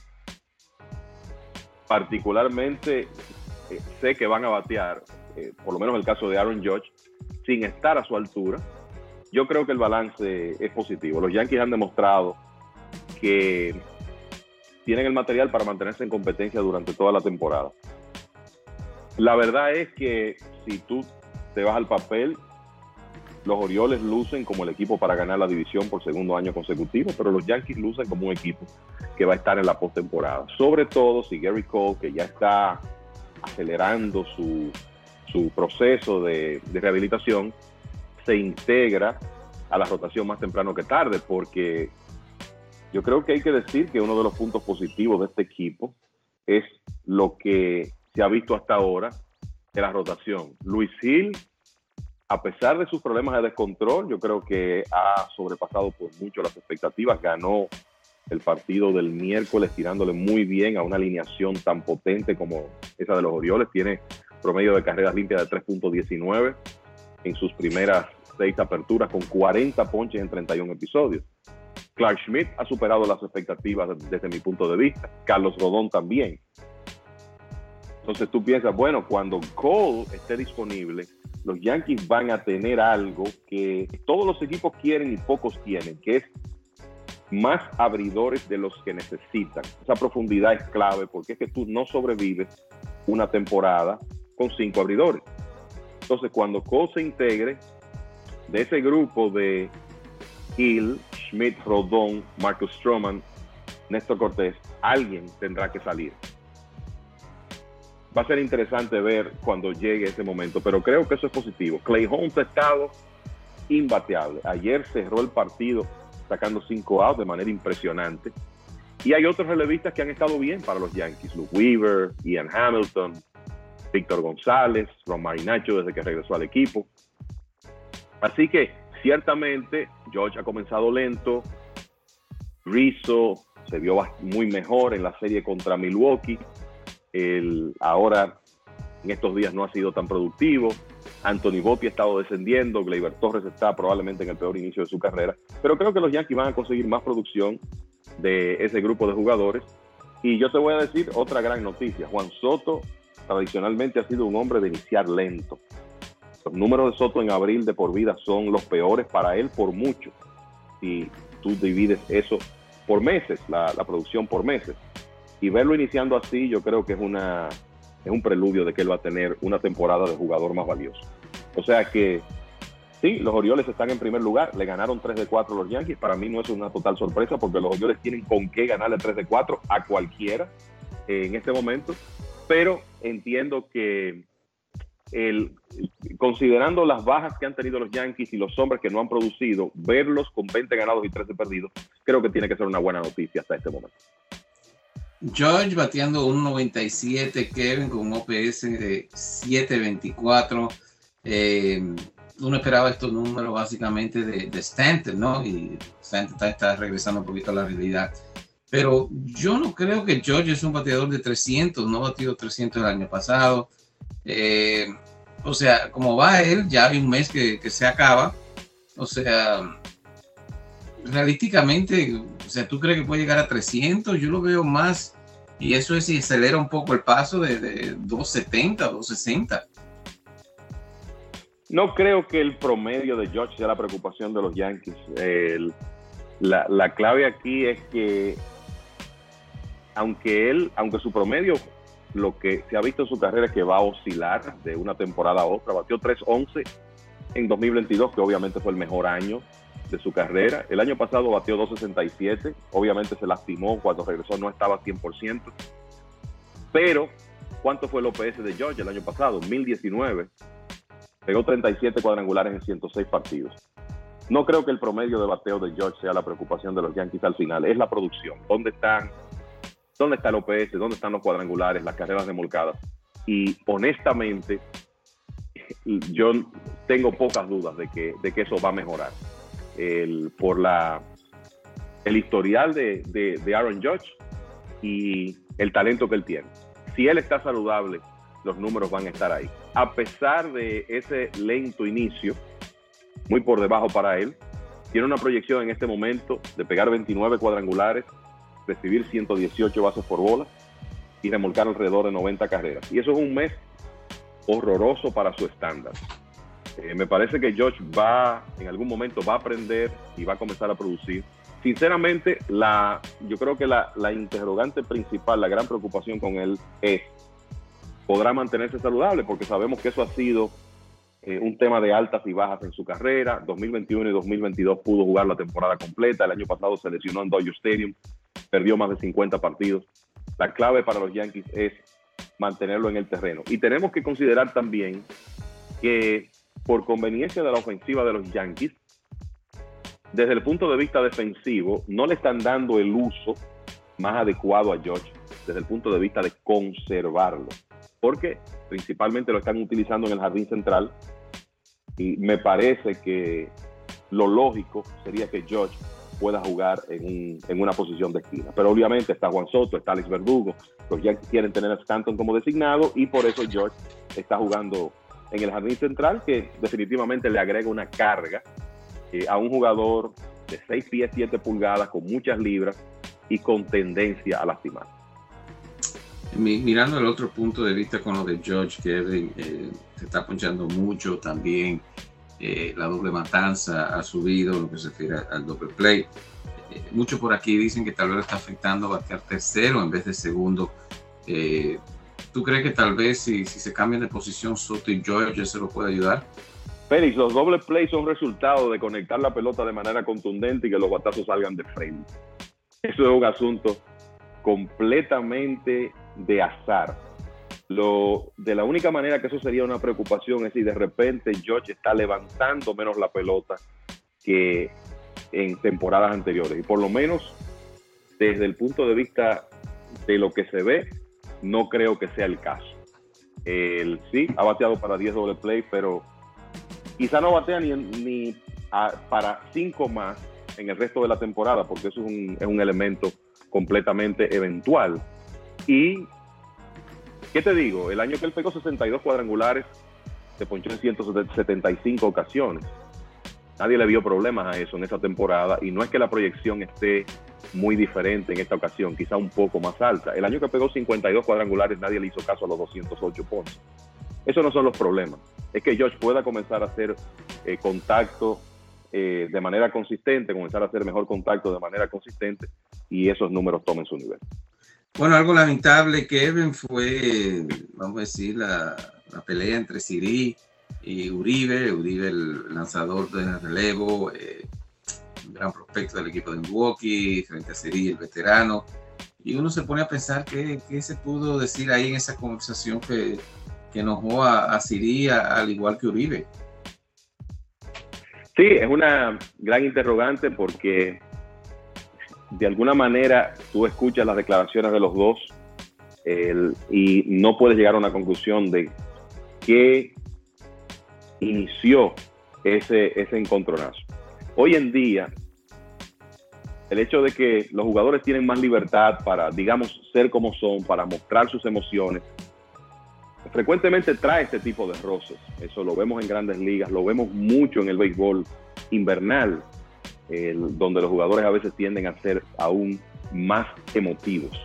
particularmente eh, sé que van a batear, eh, por lo menos el caso de Aaron Judge, sin estar a su altura. Yo creo que el balance es positivo. Los Yankees han demostrado que tienen el material para mantenerse en competencia durante toda la temporada. La verdad es que si tú te vas al papel, los Orioles lucen como el equipo para ganar la división por segundo año consecutivo, pero los Yankees lucen como un equipo que va a estar en la postemporada. Sobre todo si Gary Cole, que ya está acelerando su, su proceso de, de rehabilitación, se integra a la rotación más temprano que tarde, porque yo creo que hay que decir que uno de los puntos positivos de este equipo es lo que se ha visto hasta ahora de la rotación. Luis Gil, a pesar de sus problemas de descontrol, yo creo que ha sobrepasado por mucho las expectativas. Ganó el partido del miércoles tirándole muy bien a una alineación tan potente como esa de los Orioles. Tiene promedio de carreras limpias de tres punto diecinueve en sus primeras seis aperturas, con cuarenta ponches en treinta y uno episodios. Clarke Schmidt ha superado las expectativas desde mi punto de vista. Carlos Rodón también. Entonces tú piensas, bueno, cuando Cole esté disponible, los Yankees van a tener algo que todos los equipos quieren y pocos tienen, que es más abridores de los que necesitan. Esa profundidad es clave, porque es que tú no sobrevives una temporada con cinco abridores. Entonces, cuando Cole se integre, de ese grupo de Hill, Schmidt, Rodón, Marcus Stroman, Néstor Cortés, alguien tendrá que salir. Va a ser interesante ver cuando llegue ese momento, pero creo que eso es positivo. Clay Holmes ha estado imbateable. Ayer cerró el partido sacando cinco outs de manera impresionante. Y hay otros relevistas que han estado bien para los Yankees. Luke Weaver, Ian Hamilton, Víctor González, Ron Marinaccio desde que regresó al equipo. Así que ciertamente George ha comenzado lento. Rizzo se vio muy mejor en la serie contra Milwaukee. El, ahora, en estos días no ha sido tan productivo. Anthony Volpe ha estado descendiendo. Gleyber Torres está probablemente en el peor inicio de su carrera. Pero creo que los Yankees van a conseguir más producción de ese grupo de jugadores. Y yo te voy a decir otra gran noticia. Juan Soto tradicionalmente ha sido un hombre de iniciar lento. Los números de Soto en abril de por vida son los peores para él por mucho. Si tú divides eso por meses, la, la producción por meses. Y verlo iniciando así, yo creo que es una es un preludio de que él va a tener una temporada de jugador más valioso. O sea que, sí, los Orioles están en primer lugar, le ganaron tres de cuatro a los Yankees. Para mí no es una total sorpresa, porque los Orioles tienen con qué ganarle tres de cuatro a cualquiera eh, en este momento. Pero entiendo que, el, considerando las bajas que han tenido los Yankees y los hombres que no han producido, verlos con veinte ganados y trece perdidos, creo que tiene que ser una buena noticia hasta este momento. George bateando uno noventa y siete, Kevin con un O P S de siete veinticuatro. Eh, uno esperaba estos números básicamente de, de Stanton, ¿no? Y Stanton está, está regresando un poquito a la realidad. Pero yo no creo que George es un bateador de trescientos, no batió trescientos el año pasado. Eh, o sea, como va él, ya hay un mes que, que se acaba. O sea, realísticamente, o sea, ¿tú crees que puede llegar a trescientos? Yo lo veo más, y eso es si acelera un poco el paso de, de doscientos setenta, doscientos sesenta. No creo que el promedio de George sea la preocupación de los Yankees. El, la, la clave aquí es que aunque él, aunque su promedio, lo que se ha visto en su carrera es que va a oscilar de una temporada a otra. Batió tres once en dos mil veintidós, que obviamente fue el mejor año de su carrera. El año pasado batió dos sesenta y siete, obviamente se lastimó, cuando regresó no estaba cien por ciento. Pero, ¿cuánto fue el O P S de George el año pasado? mil diecinueve. Pegó treinta y siete cuadrangulares en ciento seis partidos. No creo que el promedio de bateo de George sea la preocupación de los Yankees al final, es la producción. ¿Dónde están? ¿Dónde está el O P S? ¿Dónde están los cuadrangulares, las carreras remolcadas? Y honestamente, yo tengo pocas dudas de que, de que eso va a mejorar. El, por la, el historial de, de, de Aaron Judge y el talento que él tiene. Si él está saludable, los números van a estar ahí. A pesar de ese lento inicio, muy por debajo para él, tiene una proyección en este momento de pegar veintinueve cuadrangulares, recibir ciento dieciocho bases por bola y remolcar alrededor de noventa carreras. Y eso es un mes horroroso para su estándar. Eh, me parece que George va, en algún momento va a aprender y va a comenzar a producir. Sinceramente, la, yo creo que la, la interrogante principal, la gran preocupación con él es, ¿podrá mantenerse saludable? Porque sabemos que eso ha sido eh, un tema de altas y bajas en su carrera. dos mil veintiuno y dos mil veintidós pudo jugar la temporada completa. El año pasado se lesionó en Dodger Stadium, perdió más de cincuenta partidos. La clave para los Yankees es mantenerlo en el terreno. Y tenemos que considerar también que por conveniencia de la ofensiva de los Yankees, desde el punto de vista defensivo, no le están dando el uso más adecuado a Judge desde el punto de vista de conservarlo, porque principalmente lo están utilizando en el jardín central y me parece que lo lógico sería que Judge pueda jugar en, un, en una posición de esquina. Pero obviamente está Juan Soto, está Alex Verdugo, los Yankees quieren tener a Stanton como designado y por eso Judge está jugando en el jardín central, que definitivamente le agrega una carga eh, a un jugador de seis pies, siete pulgadas, con muchas libras y con tendencia a lastimar. Mirando el otro punto de vista con lo de Judge, Kevin, eh, se está ponchando mucho también. Eh, la doble matanza ha subido, lo que se refiere al doble play. Eh, muchos por aquí dicen que tal vez lo está afectando a batear tercero en vez de segundo. Eh, ¿Tú crees que tal vez si, si se cambian de posición Soto y George eso lo puede ayudar? Félix, los doble plays son resultado de conectar la pelota de manera contundente y que los batazos salgan de frente. Eso es un asunto completamente de azar. Lo, de la única manera que eso sería una preocupación es si de repente George está levantando menos la pelota que en temporadas anteriores. Y por lo menos desde el punto de vista de lo que se ve, no creo que sea el caso. Él sí ha bateado para diez doble play, pero quizá no batea ni, ni a, para cinco más en el resto de la temporada, porque eso es un, es un elemento completamente eventual. Y ¿qué te digo? El año que él pegó sesenta y dos cuadrangulares, se ponchó en ciento setenta y cinco ocasiones. Nadie le vio problemas a eso en esa temporada y no es que la proyección esté muy diferente en esta ocasión, quizá un poco más alta. El año que pegó cincuenta y dos cuadrangulares, nadie le hizo caso a los doscientos ocho ponches. Esos no son los problemas. Es que Josh pueda comenzar a hacer eh, contacto eh, de manera consistente, comenzar a hacer mejor contacto de manera consistente y esos números tomen su nivel. Bueno, algo lamentable, Kevin, fue, vamos a decir, la, la pelea entre Siri y Uribe. Uribe, el lanzador de relevo, eh, un gran prospecto del equipo de Milwaukee, frente a Siri, el veterano. Y uno se pone a pensar qué, qué se pudo decir ahí en esa conversación que, que enojó a, a Siri, a, al igual que Uribe. Sí, es una gran interrogante porque de alguna manera tú escuchas las declaraciones de los dos el, y no puedes llegar a una conclusión de qué inició ese, ese encontronazo. Hoy en día, el hecho de que los jugadores tienen más libertad para, digamos, ser como son, para mostrar sus emociones, frecuentemente trae este tipo de roces. Eso lo vemos en grandes ligas, lo vemos mucho en el béisbol invernal, el, donde los jugadores a veces tienden a ser aún más emotivos.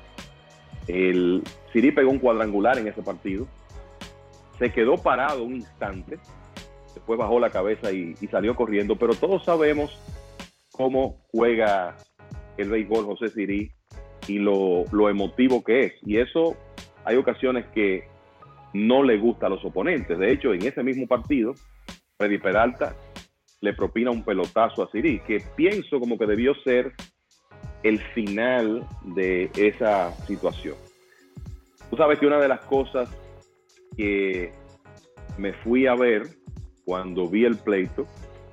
El Siri pegó un cuadrangular en ese partido, se quedó parado un instante, después bajó la cabeza y, y salió corriendo, pero todos sabemos cómo juega el béisbol José Siri y lo, lo emotivo que es, y eso hay ocasiones que no le gusta a los oponentes. De hecho, en ese mismo partido, Freddy Peralta le propina un pelotazo a Siri, que pienso como que debió ser el final de esa situación. Tú sabes que una de las cosas que me fui a ver cuando vi el pleito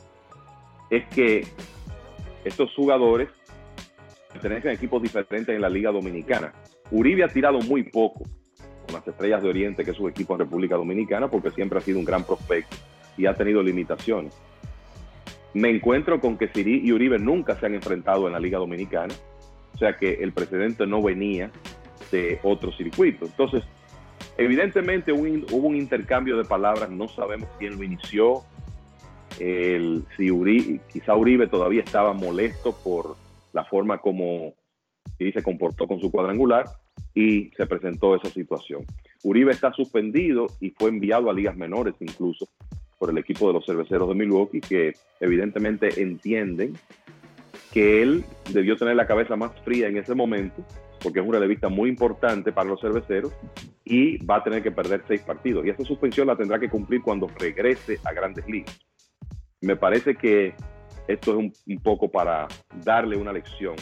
es que estos jugadores pertenecen a equipos diferentes en la Liga Dominicana. Uribe ha tirado muy poco con las Estrellas de Oriente, que es su equipo en República Dominicana, porque siempre ha sido un gran prospecto y ha tenido limitaciones. Me encuentro con que Siri y Uribe nunca se han enfrentado en la Liga Dominicana, o sea que el precedente no venía de otro circuito. Entonces, evidentemente hubo un, hubo un intercambio de palabras, no sabemos quién lo inició. El, si Uribe, quizá Uribe todavía estaba molesto por la forma como Siri se comportó con su cuadrangular y se presentó esa situación. Uribe está suspendido y fue enviado a ligas menores incluso por el equipo de los Cerveceros de Milwaukee, que evidentemente entienden que él debió tener la cabeza más fría en ese momento porque es un relevista muy importante para los cerveceros y va a tener que perder seis partidos. Y esa suspensión la tendrá que cumplir cuando regrese a Grandes Ligas. Me parece que esto es un, un poco para darle una lección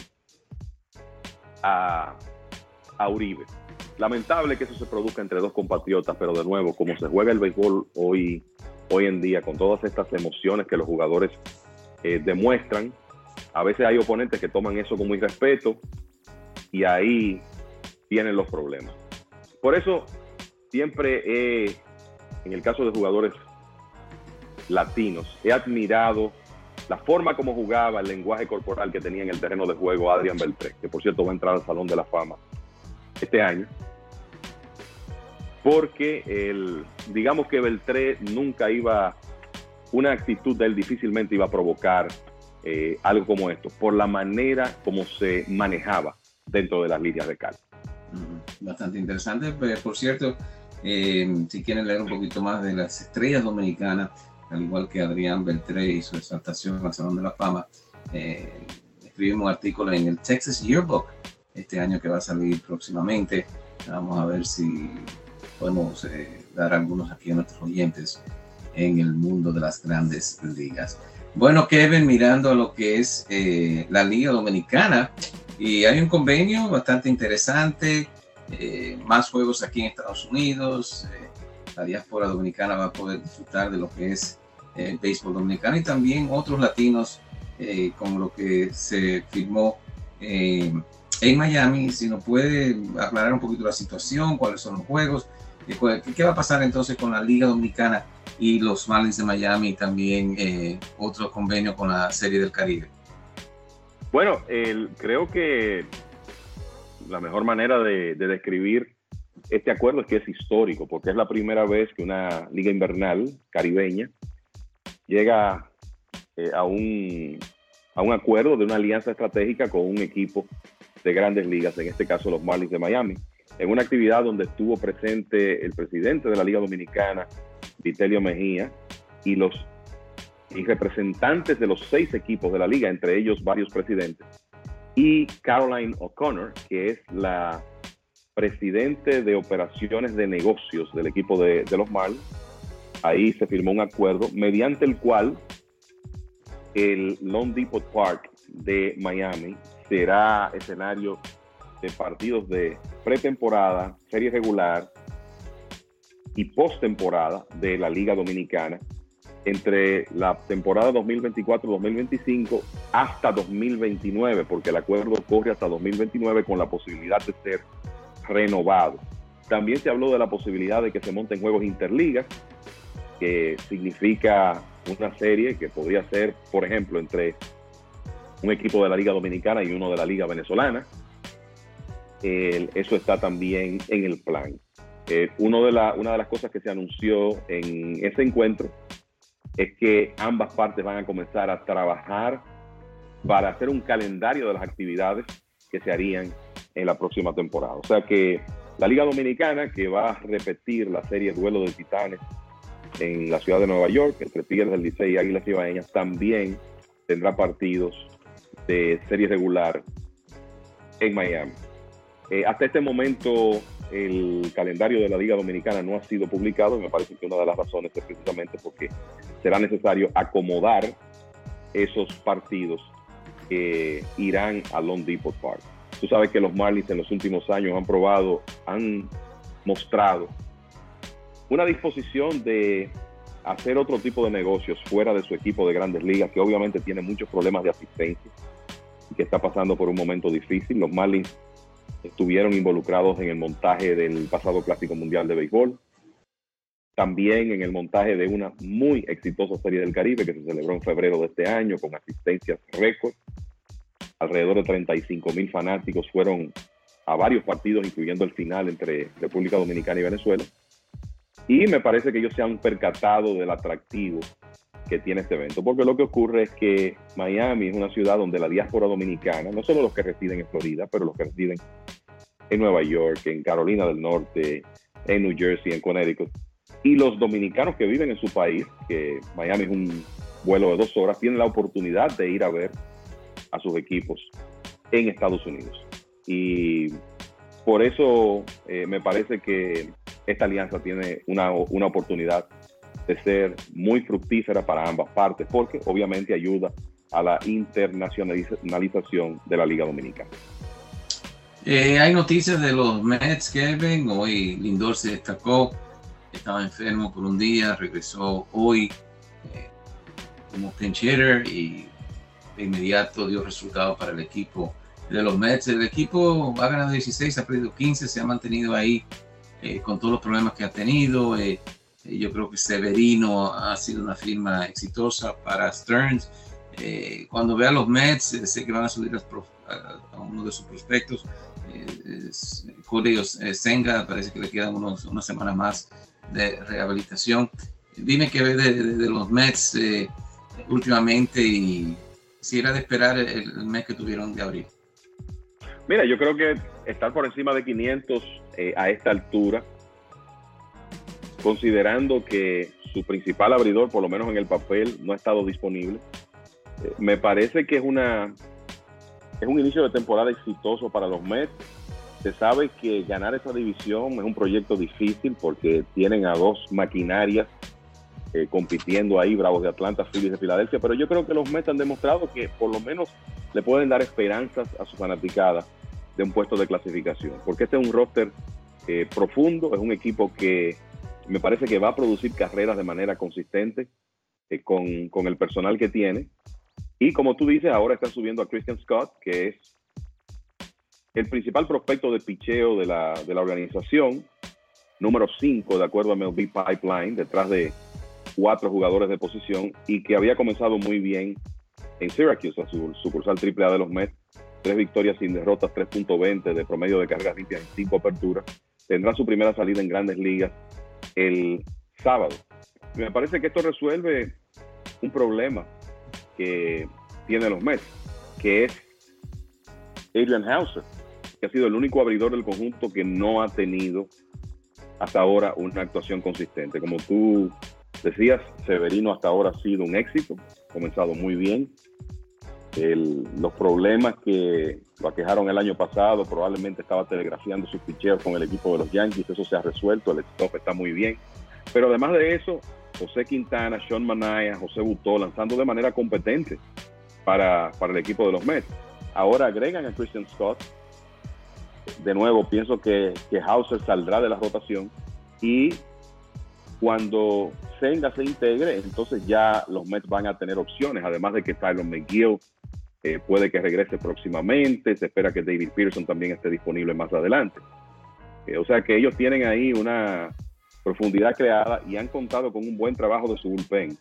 a, a Uribe. Lamentable que eso se produzca entre dos compatriotas, pero de nuevo, como se juega el béisbol hoy, hoy en día, con todas estas emociones que los jugadores eh, demuestran, a veces hay oponentes que toman eso como irrespeto y ahí vienen los problemas. Por eso siempre he, en el caso de jugadores latinos, he admirado la forma como jugaba, el lenguaje corporal que tenía en el terreno de juego Adrián Beltré, que por cierto va a entrar al Salón de la Fama este año, porque el, digamos que Beltré nunca iba, una actitud de él difícilmente iba a provocar eh, algo como esto, por la manera como se manejaba dentro de las líneas de cal. Bastante interesante, pero por cierto, eh, si quieren leer un poquito más de las estrellas dominicanas, al igual que Adrián Beltré y su exaltación al Salón de la Fama, eh, escribimos un artículo en el Texas Yearbook este año que va a salir próximamente. Vamos a ver si podemos eh, dar algunos aquí a nuestros oyentes en el mundo de las grandes ligas. Bueno, Kevin, mirando lo que es eh, la Liga Dominicana, y hay un convenio bastante interesante, eh, más juegos aquí en Estados Unidos, eh, la diáspora dominicana va a poder disfrutar de lo que es el eh, béisbol dominicano y también otros latinos eh, con lo que se firmó eh, en Miami. Si nos puede aclarar un poquito la situación, cuáles son los juegos, eh, qué va a pasar entonces con la Liga Dominicana y los Marlins de Miami y también eh, otro convenio con la Serie del Caribe. Bueno, el, creo que la mejor manera de, de describir este acuerdo es que es histórico, porque es la primera vez que una liga invernal caribeña llega eh, a, un, a un acuerdo de una alianza estratégica con un equipo de grandes ligas, en este caso los Marlins de Miami, en una actividad donde estuvo presente el presidente de la Liga Dominicana, Vitelio Mejía, y los y representantes de los seis equipos de la liga, entre ellos varios presidentes, y Caroline O'Connor, que es la presidente de operaciones de negocios del equipo de, de los Marlins. Ahí se firmó un acuerdo mediante el cual el Lone Depot Park de Miami será escenario de partidos de pretemporada, serie regular y postemporada de la Liga Dominicana entre la temporada dos mil veinticuatro dos mil veinticinco hasta dos mil veintinueve, porque el acuerdo corre hasta dos mil veintinueve con la posibilidad de ser renovado. También se habló de la posibilidad de que se monten juegos interligas, que significa una serie que podría ser, por ejemplo, entre un equipo de la Liga Dominicana y uno de la Liga Venezolana. El, eso está también en el plan. Eh, uno de la, una de las cosas que se anunció en ese encuentro es que ambas partes van a comenzar a trabajar para hacer un calendario de las actividades que se harían en la próxima temporada. O sea que la Liga Dominicana, que va a repetir la serie Duelo de Titanes en la ciudad de Nueva York, entre Tigres del Licey y Águilas Ibaeñas, también tendrá partidos de serie regular en Miami. Eh, hasta este momento el calendario de la Liga Dominicana no ha sido publicado, y me parece que una de las razones es precisamente porque será necesario acomodar esos partidos que irán a Lone Depot Park. Tú sabes que los Marlins en los últimos años han probado, han mostrado una disposición de hacer otro tipo de negocios fuera de su equipo de grandes ligas, que obviamente tiene muchos problemas de asistencia y que está pasando por un momento difícil. Los Marlins estuvieron involucrados en el montaje del pasado Clásico Mundial de Béisbol, también en el montaje de una muy exitosa Serie del Caribe que se celebró en febrero de este año con asistencias récord. Alrededor de treinta y cinco mil fanáticos fueron a varios partidos, incluyendo el final entre República Dominicana y Venezuela. Y me parece que ellos se han percatado del atractivo que tiene este evento, porque lo que ocurre es que Miami es una ciudad donde la diáspora dominicana, no solo los que residen en Florida, pero los que residen en Nueva York, en Carolina del Norte, en New Jersey, en Connecticut, y los dominicanos que viven en su país, que Miami es un vuelo de dos horas, tienen la oportunidad de ir a ver a sus equipos en Estados Unidos. Y por eso eh, me parece que esta alianza tiene una, una oportunidad de ser muy fructífera para ambas partes, porque obviamente ayuda a la internacionalización de la Liga Dominicana. Eh, hay noticias de los Mets, Kevin. Hoy Lindor se destacó, estaba enfermo por un día, regresó hoy eh, como pinch hitter y de inmediato dio resultados para el equipo de los Mets. El equipo ha ganado dieciséis, ha perdido quince, se ha mantenido ahí eh, con todos los problemas que ha tenido. Eh, yo creo que Severino ha sido una firma exitosa para Stearns. Eh, cuando vea a los Mets, eh, sé que van a subir a, a, a uno de sus prospectos. Eh, Cody eh, Senga, parece que le quedan unos, una semana más de rehabilitación. Dime qué ves de, de, de los Mets eh, últimamente y si era de esperar el, el mes que tuvieron de abril. Mira, yo creo que estar por encima de quinientos eh, a esta altura, considerando que su principal abridor, por lo menos en el papel, no ha estado disponible, eh, me parece que es una es un inicio de temporada exitoso para los Mets. Se sabe que ganar esa división es un proyecto difícil porque tienen a dos maquinarias eh, compitiendo ahí, Bravos de Atlanta, Phillies de Filadelfia, pero yo creo que los Mets han demostrado que por lo menos le pueden dar esperanzas a su fanaticada de un puesto de clasificación, porque este es un roster eh, profundo, es un equipo que me parece que va a producir carreras de manera consistente eh, con, con el personal que tiene. Y como tú dices, ahora están subiendo a Christian Scott, que es el principal prospecto de picheo de la, de la organización, número cinco de acuerdo a M L B Pipeline, detrás de cuatro jugadores de posición, y que había comenzado muy bien en Syracuse, a su sucursal triple A de los Mets. Tres victorias sin derrotas, tres punto veinte de promedio de cargas limpias en cinco aperturas. Tendrá su primera salida en Grandes Ligas el sábado. Me parece que esto resuelve un problema que tiene los Mets, que es Adrian Houser, que ha sido el único abridor del conjunto que no ha tenido hasta ahora una actuación consistente. Como tú decías, Severino hasta ahora ha sido un éxito, ha comenzado muy bien. El, los problemas que lo aquejaron el año pasado, probablemente estaba telegrafiando sus picheos con el equipo de los Yankees, eso se ha resuelto, el stop está muy bien. Pero además de eso, José Quintana, Sean Manaea, José Butó lanzando de manera competente para, para el equipo de los Mets. Ahora agregan a Christian Scott. De nuevo, pienso que, que Houser saldrá de la rotación y cuando Senga se integre, entonces ya los Mets van a tener opciones, además de que Tyler McGill eh, puede que regrese próximamente, se espera que David Pearson también esté disponible más adelante. Eh, o sea que ellos tienen ahí una profundidad creada y han contado con un buen trabajo de su bullpen.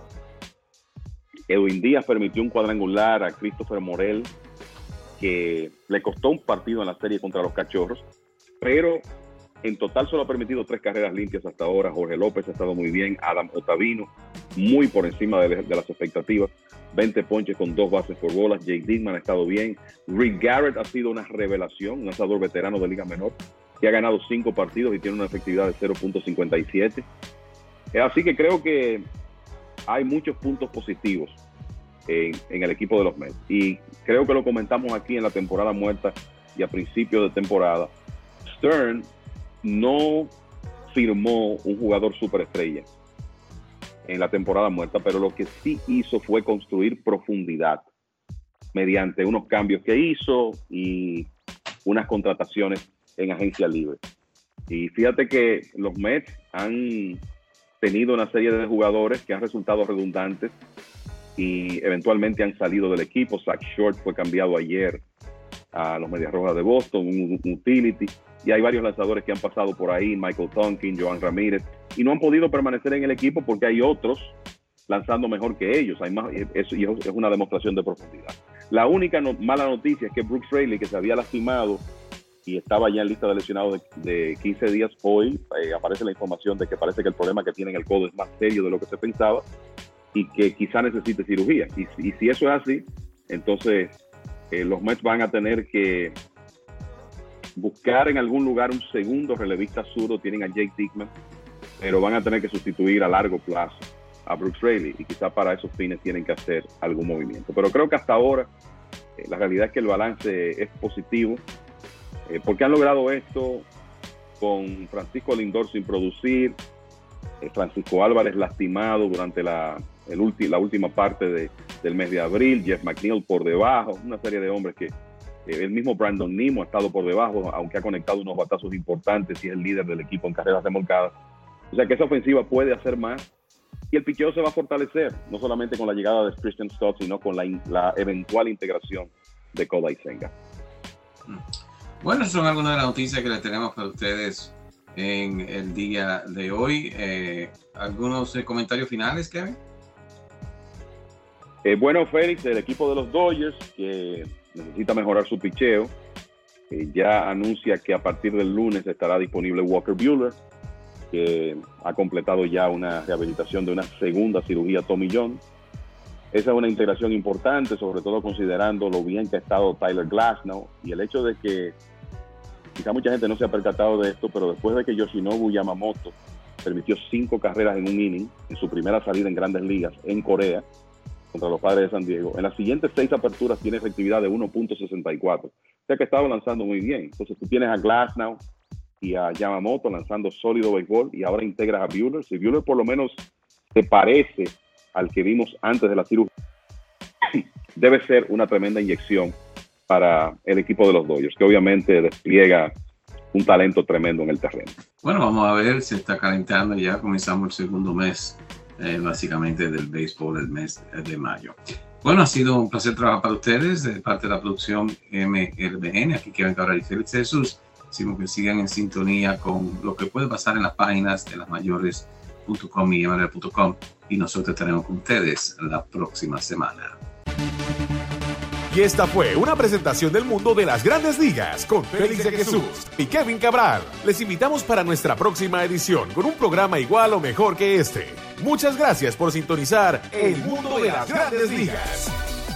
Edwin Díaz permitió un cuadrangular a Christopher Morel, que le costó un partido en la serie contra los Cachorros, pero en total solo ha permitido tres carreras limpias hasta ahora. Jorge López ha estado muy bien, Adam Ottavino muy por encima de, de las expectativas, veinte ponches con dos bases por bolas. Jake Dickman ha estado bien. Rick Garrett ha sido una revelación, un lanzador veterano de Liga Menor, que ha ganado cinco partidos y tiene una efectividad de cero punto cincuenta y siete. Así que creo que hay muchos puntos positivos en, en el equipo de los Mets. Y creo que lo comentamos aquí en la temporada muerta y a principio de temporada. Stern no firmó un jugador superestrella en la temporada muerta, pero lo que sí hizo fue construir profundidad mediante unos cambios que hizo y unas contrataciones en agencia libre. Y fíjate que los Mets han tenido una serie de jugadores que han resultado redundantes y eventualmente han salido del equipo. Zach Short fue cambiado ayer a los Medias Rojas de Boston, un, un utility, y hay varios lanzadores que han pasado por ahí, Michael Tonkin, Joan Ramírez, y no han podido permanecer en el equipo porque hay otros lanzando mejor que ellos. Hay más, eso es una demostración de profundidad. La única no, mala noticia es que Brooks Raley, que se había lastimado y estaba ya en lista de lesionados de, de quince días, hoy eh, aparece la información de que parece que el problema que tiene en el codo es más serio de lo que se pensaba y que quizá necesite cirugía. Y, y si eso es así, entonces eh, los Mets van a tener que buscar en algún lugar un segundo relevista zurdo. Tienen a Jake Dickman, pero van a tener que sustituir a largo plazo a Brooks Raley y quizá para esos fines tienen que hacer algún movimiento. Pero creo que hasta ahora eh, la realidad es que el balance es positivo. Eh, ¿Por qué han logrado esto con Francisco Lindor sin producir? Eh, Francisco Álvarez lastimado durante la, el ulti, la última parte de, del mes de abril, Jeff McNeil por debajo, una serie de hombres que eh, el mismo Brandon Nimmo ha estado por debajo, aunque ha conectado unos batazos importantes y es el líder del equipo en carreras remolcadas. O sea que esa ofensiva puede hacer más y el picheo se va a fortalecer, no solamente con la llegada de Christian Stott, sino con la, la eventual integración de Kodai Senga. Bueno, son algunas de las noticias que les tenemos para ustedes en el día de hoy. Eh, ¿Algunos eh, comentarios finales, Kevin? Eh, bueno, Félix, el equipo de los Dodgers, que necesita mejorar su picheo, eh, ya anuncia que a partir del lunes estará disponible Walker Buehler, que ha completado ya una rehabilitación de una segunda cirugía Tommy John. Esa es una integración importante, sobre todo considerando lo bien que ha estado Tyler Glasnow y el hecho de que quizá mucha gente no se ha percatado de esto, pero después de que Yoshinobu Yamamoto permitió cinco carreras en un inning en su primera salida en Grandes Ligas en Corea contra los Padres de San Diego, en las siguientes seis aperturas tiene efectividad de uno punto sesenta y cuatro. O sea que ha estado lanzando muy bien. Entonces tú tienes a Glasnow y a Yamamoto lanzando sólido béisbol y ahora integras a Buehler. Si Buehler por lo menos te parece al que vimos antes de la cirugía, debe ser una tremenda inyección para el equipo de los Dodgers, que obviamente despliega un talento tremendo en el terreno. Bueno, vamos a ver, se está calentando ya, comenzamos el segundo mes, eh, básicamente del béisbol, el mes de mayo. Bueno, ha sido un placer trabajar para ustedes, de parte de la producción M L B N, aquí Kevin Cabral y Félix Jesús. Decimos que sigan en sintonía con lo que puede pasar en las páginas de las mayores punto com y M L B punto com, y nosotros estaremos con ustedes la próxima semana. Y esta fue una presentación del mundo de las Grandes Ligas con Félix de Jesús y Kevin Cabral. Les invitamos para nuestra próxima edición con un programa igual o mejor que este. Muchas gracias por sintonizar El Mundo de las Grandes Ligas.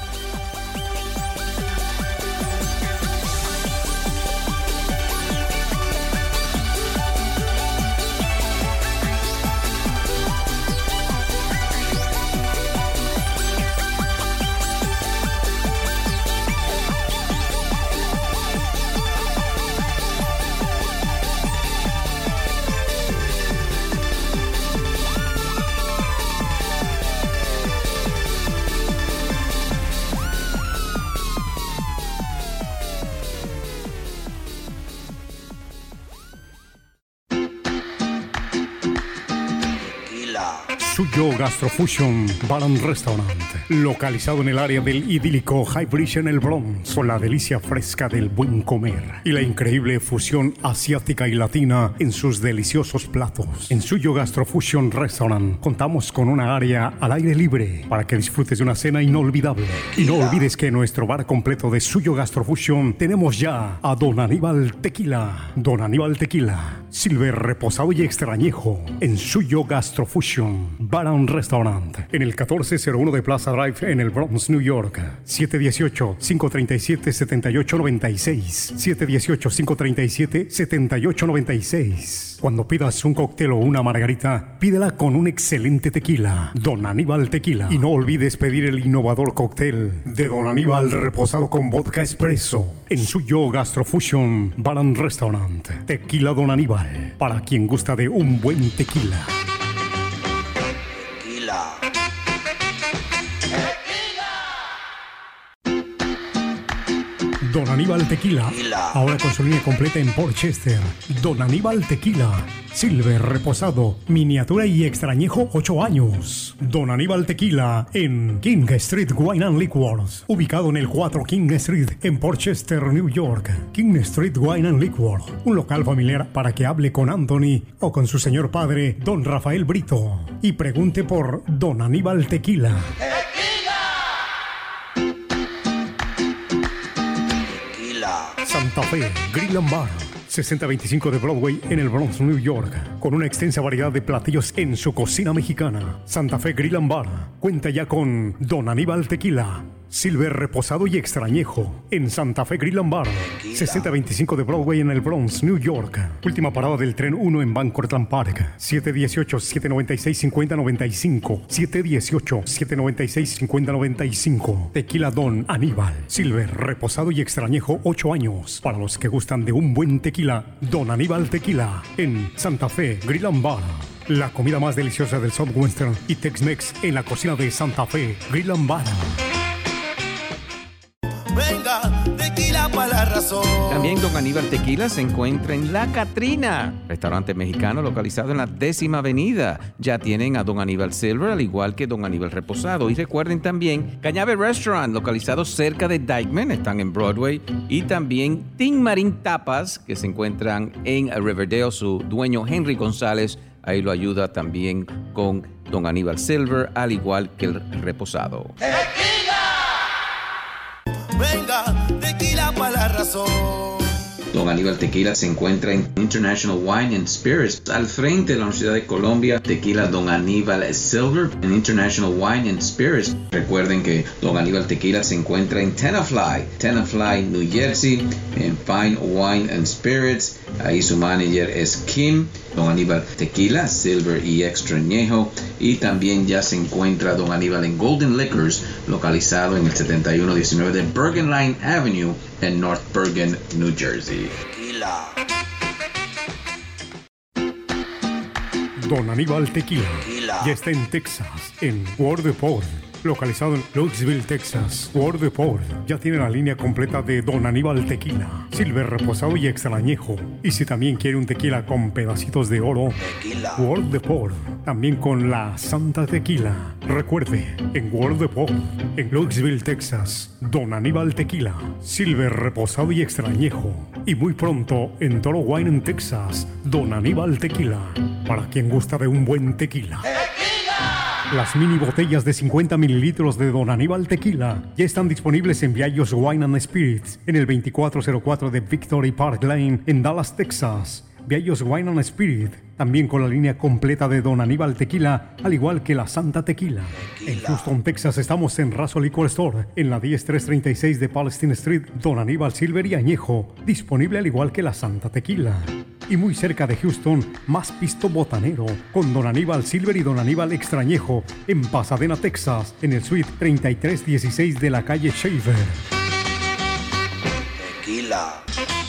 Suyo Gastrofusion Bar and Restaurant, localizado en el área del idílico High Bridge en el Bronx, con la delicia fresca del buen comer y la increíble fusión asiática y latina en sus deliciosos platos. En Suyo Gastrofusion Restaurant contamos con una área al aire libre para que disfrutes de una cena inolvidable. Y no olvides que en nuestro bar completo de Suyo Gastrofusion tenemos ya a Don Aníbal Tequila. Don Aníbal Tequila, Silver reposado y extrañejo en Suyo Gastrofusion Bar and Restaurant, en el catorce cero uno de Plaza Drive en el Bronx, New York. siete uno ocho, cinco tres siete, siete ocho nueve seis. siete uno ocho, cinco tres siete, siete ocho nueve seis. Cuando pidas un cóctel o una margarita, pídela con un excelente tequila, Don Aníbal Tequila. Y no olvides pedir el innovador cóctel de Don Aníbal reposado con vodka espresso en Suyo Gastrofusion Bar and Restaurant. Tequila Don Aníbal, para quien gusta de un buen tequila. Don Aníbal Tequila, ahora con su línea completa en Port Chester. Don Aníbal Tequila, Silver reposado, miniatura y extrañejo ocho años. Don Aníbal Tequila en King Street Wine and Liquors, ubicado en el cuatro King Street en Port Chester, New York. King Street Wine and Liquors, un local familiar para que hable con Anthony o con su señor padre, Don Rafael Brito, y pregunte por Don Aníbal Tequila. Santa Fe Grill and Bar, sesenta veinticinco de Broadway en el Bronx, New York, con una extensa variedad de platillos en su cocina mexicana. Santa Fe Grill and Bar cuenta ya con Don Aníbal Tequila, Silver reposado y extrañejo en Santa Fe Grill and Bar, sesenta veinticinco de Broadway en el Bronx, New York. Última parada del tren uno en Van Cortlandt Park. siete uno ocho, siete nueve seis, cinco cero nueve cinco. siete uno ocho, siete nueve seis, cinco cero nueve cinco. Tequila Don Aníbal. Silver reposado y extrañejo, ocho años. Para los que gustan de un buen tequila, Don Aníbal Tequila en Santa Fe Grill and Bar. La comida más deliciosa del Southwestern y Tex-Mex en la cocina de Santa Fe Grill and Bar. Venga, tequila pa' la razón. También Don Aníbal Tequila se encuentra en La Catrina, restaurante mexicano localizado en la décima avenida. Ya tienen a Don Aníbal Silver, al igual que Don Aníbal Reposado. Y recuerden también Cañabe Restaurant, localizado cerca de Dykeman, están en Broadway. Y también Tin Marín Tapas, que se encuentran en Riverdale. Su dueño Henry González ahí lo ayuda también con Don Aníbal Silver, al igual que el Reposado. Venga, tequila pa' la razón. Don Aníbal Tequila se encuentra en International Wine and Spirits, al frente de la Universidad de Colombia. Tequila Don Aníbal Silver en International Wine and Spirits. Recuerden que Don Aníbal Tequila se encuentra en Tenafly, Tenafly, New Jersey, en Fine Wine and Spirits. Ahí su manager es Kim. Don Aníbal Tequila, Silver y Extrañejo. Y también ya se encuentra Don Aníbal en Golden Liquors, localizado en el setenta y uno diecinueve de Bergen Line Avenue en North Bergen, New Jersey. Tequila. Don Aníbal Tequila. Tequila. Ya está en Texas, en Ward Depot, localizado en Louisville, Texas. Ward Depot ya tiene la línea completa de Don Aníbal Tequila, Silver reposado y extrañejo. Y si también quiere un tequila con pedacitos de oro, Tequila. Ward Depot, también con la Santa Tequila. Recuerde, en Ward Depot, en Louisville, Texas, Don Aníbal Tequila, Silver reposado y extrañejo. Y muy pronto en Toro Wine en Texas, Don Aníbal Tequila, para quien gusta de un buen tequila. Las mini botellas de cincuenta mililitros de Don Aníbal Tequila ya están disponibles en Viallos Wine and Spirits en el veinticuatro cero cuatro de Victory Park Lane en Dallas, Texas. Viallos Wine and Spirit, también con la línea completa de Don Aníbal Tequila, al igual que la Santa Tequila. En Houston, Texas, estamos en Razo Liquor Store, en la diez tres treinta y seis de Palestine Street. Don Aníbal Silver y Añejo, disponible al igual que la Santa Tequila. Y muy cerca de Houston, más pisto botanero, con Don Aníbal Silver y Don Aníbal Extrañejo, en Pasadena, Texas, en el suite treinta y tres dieciséis de la calle Shaver. Tequila.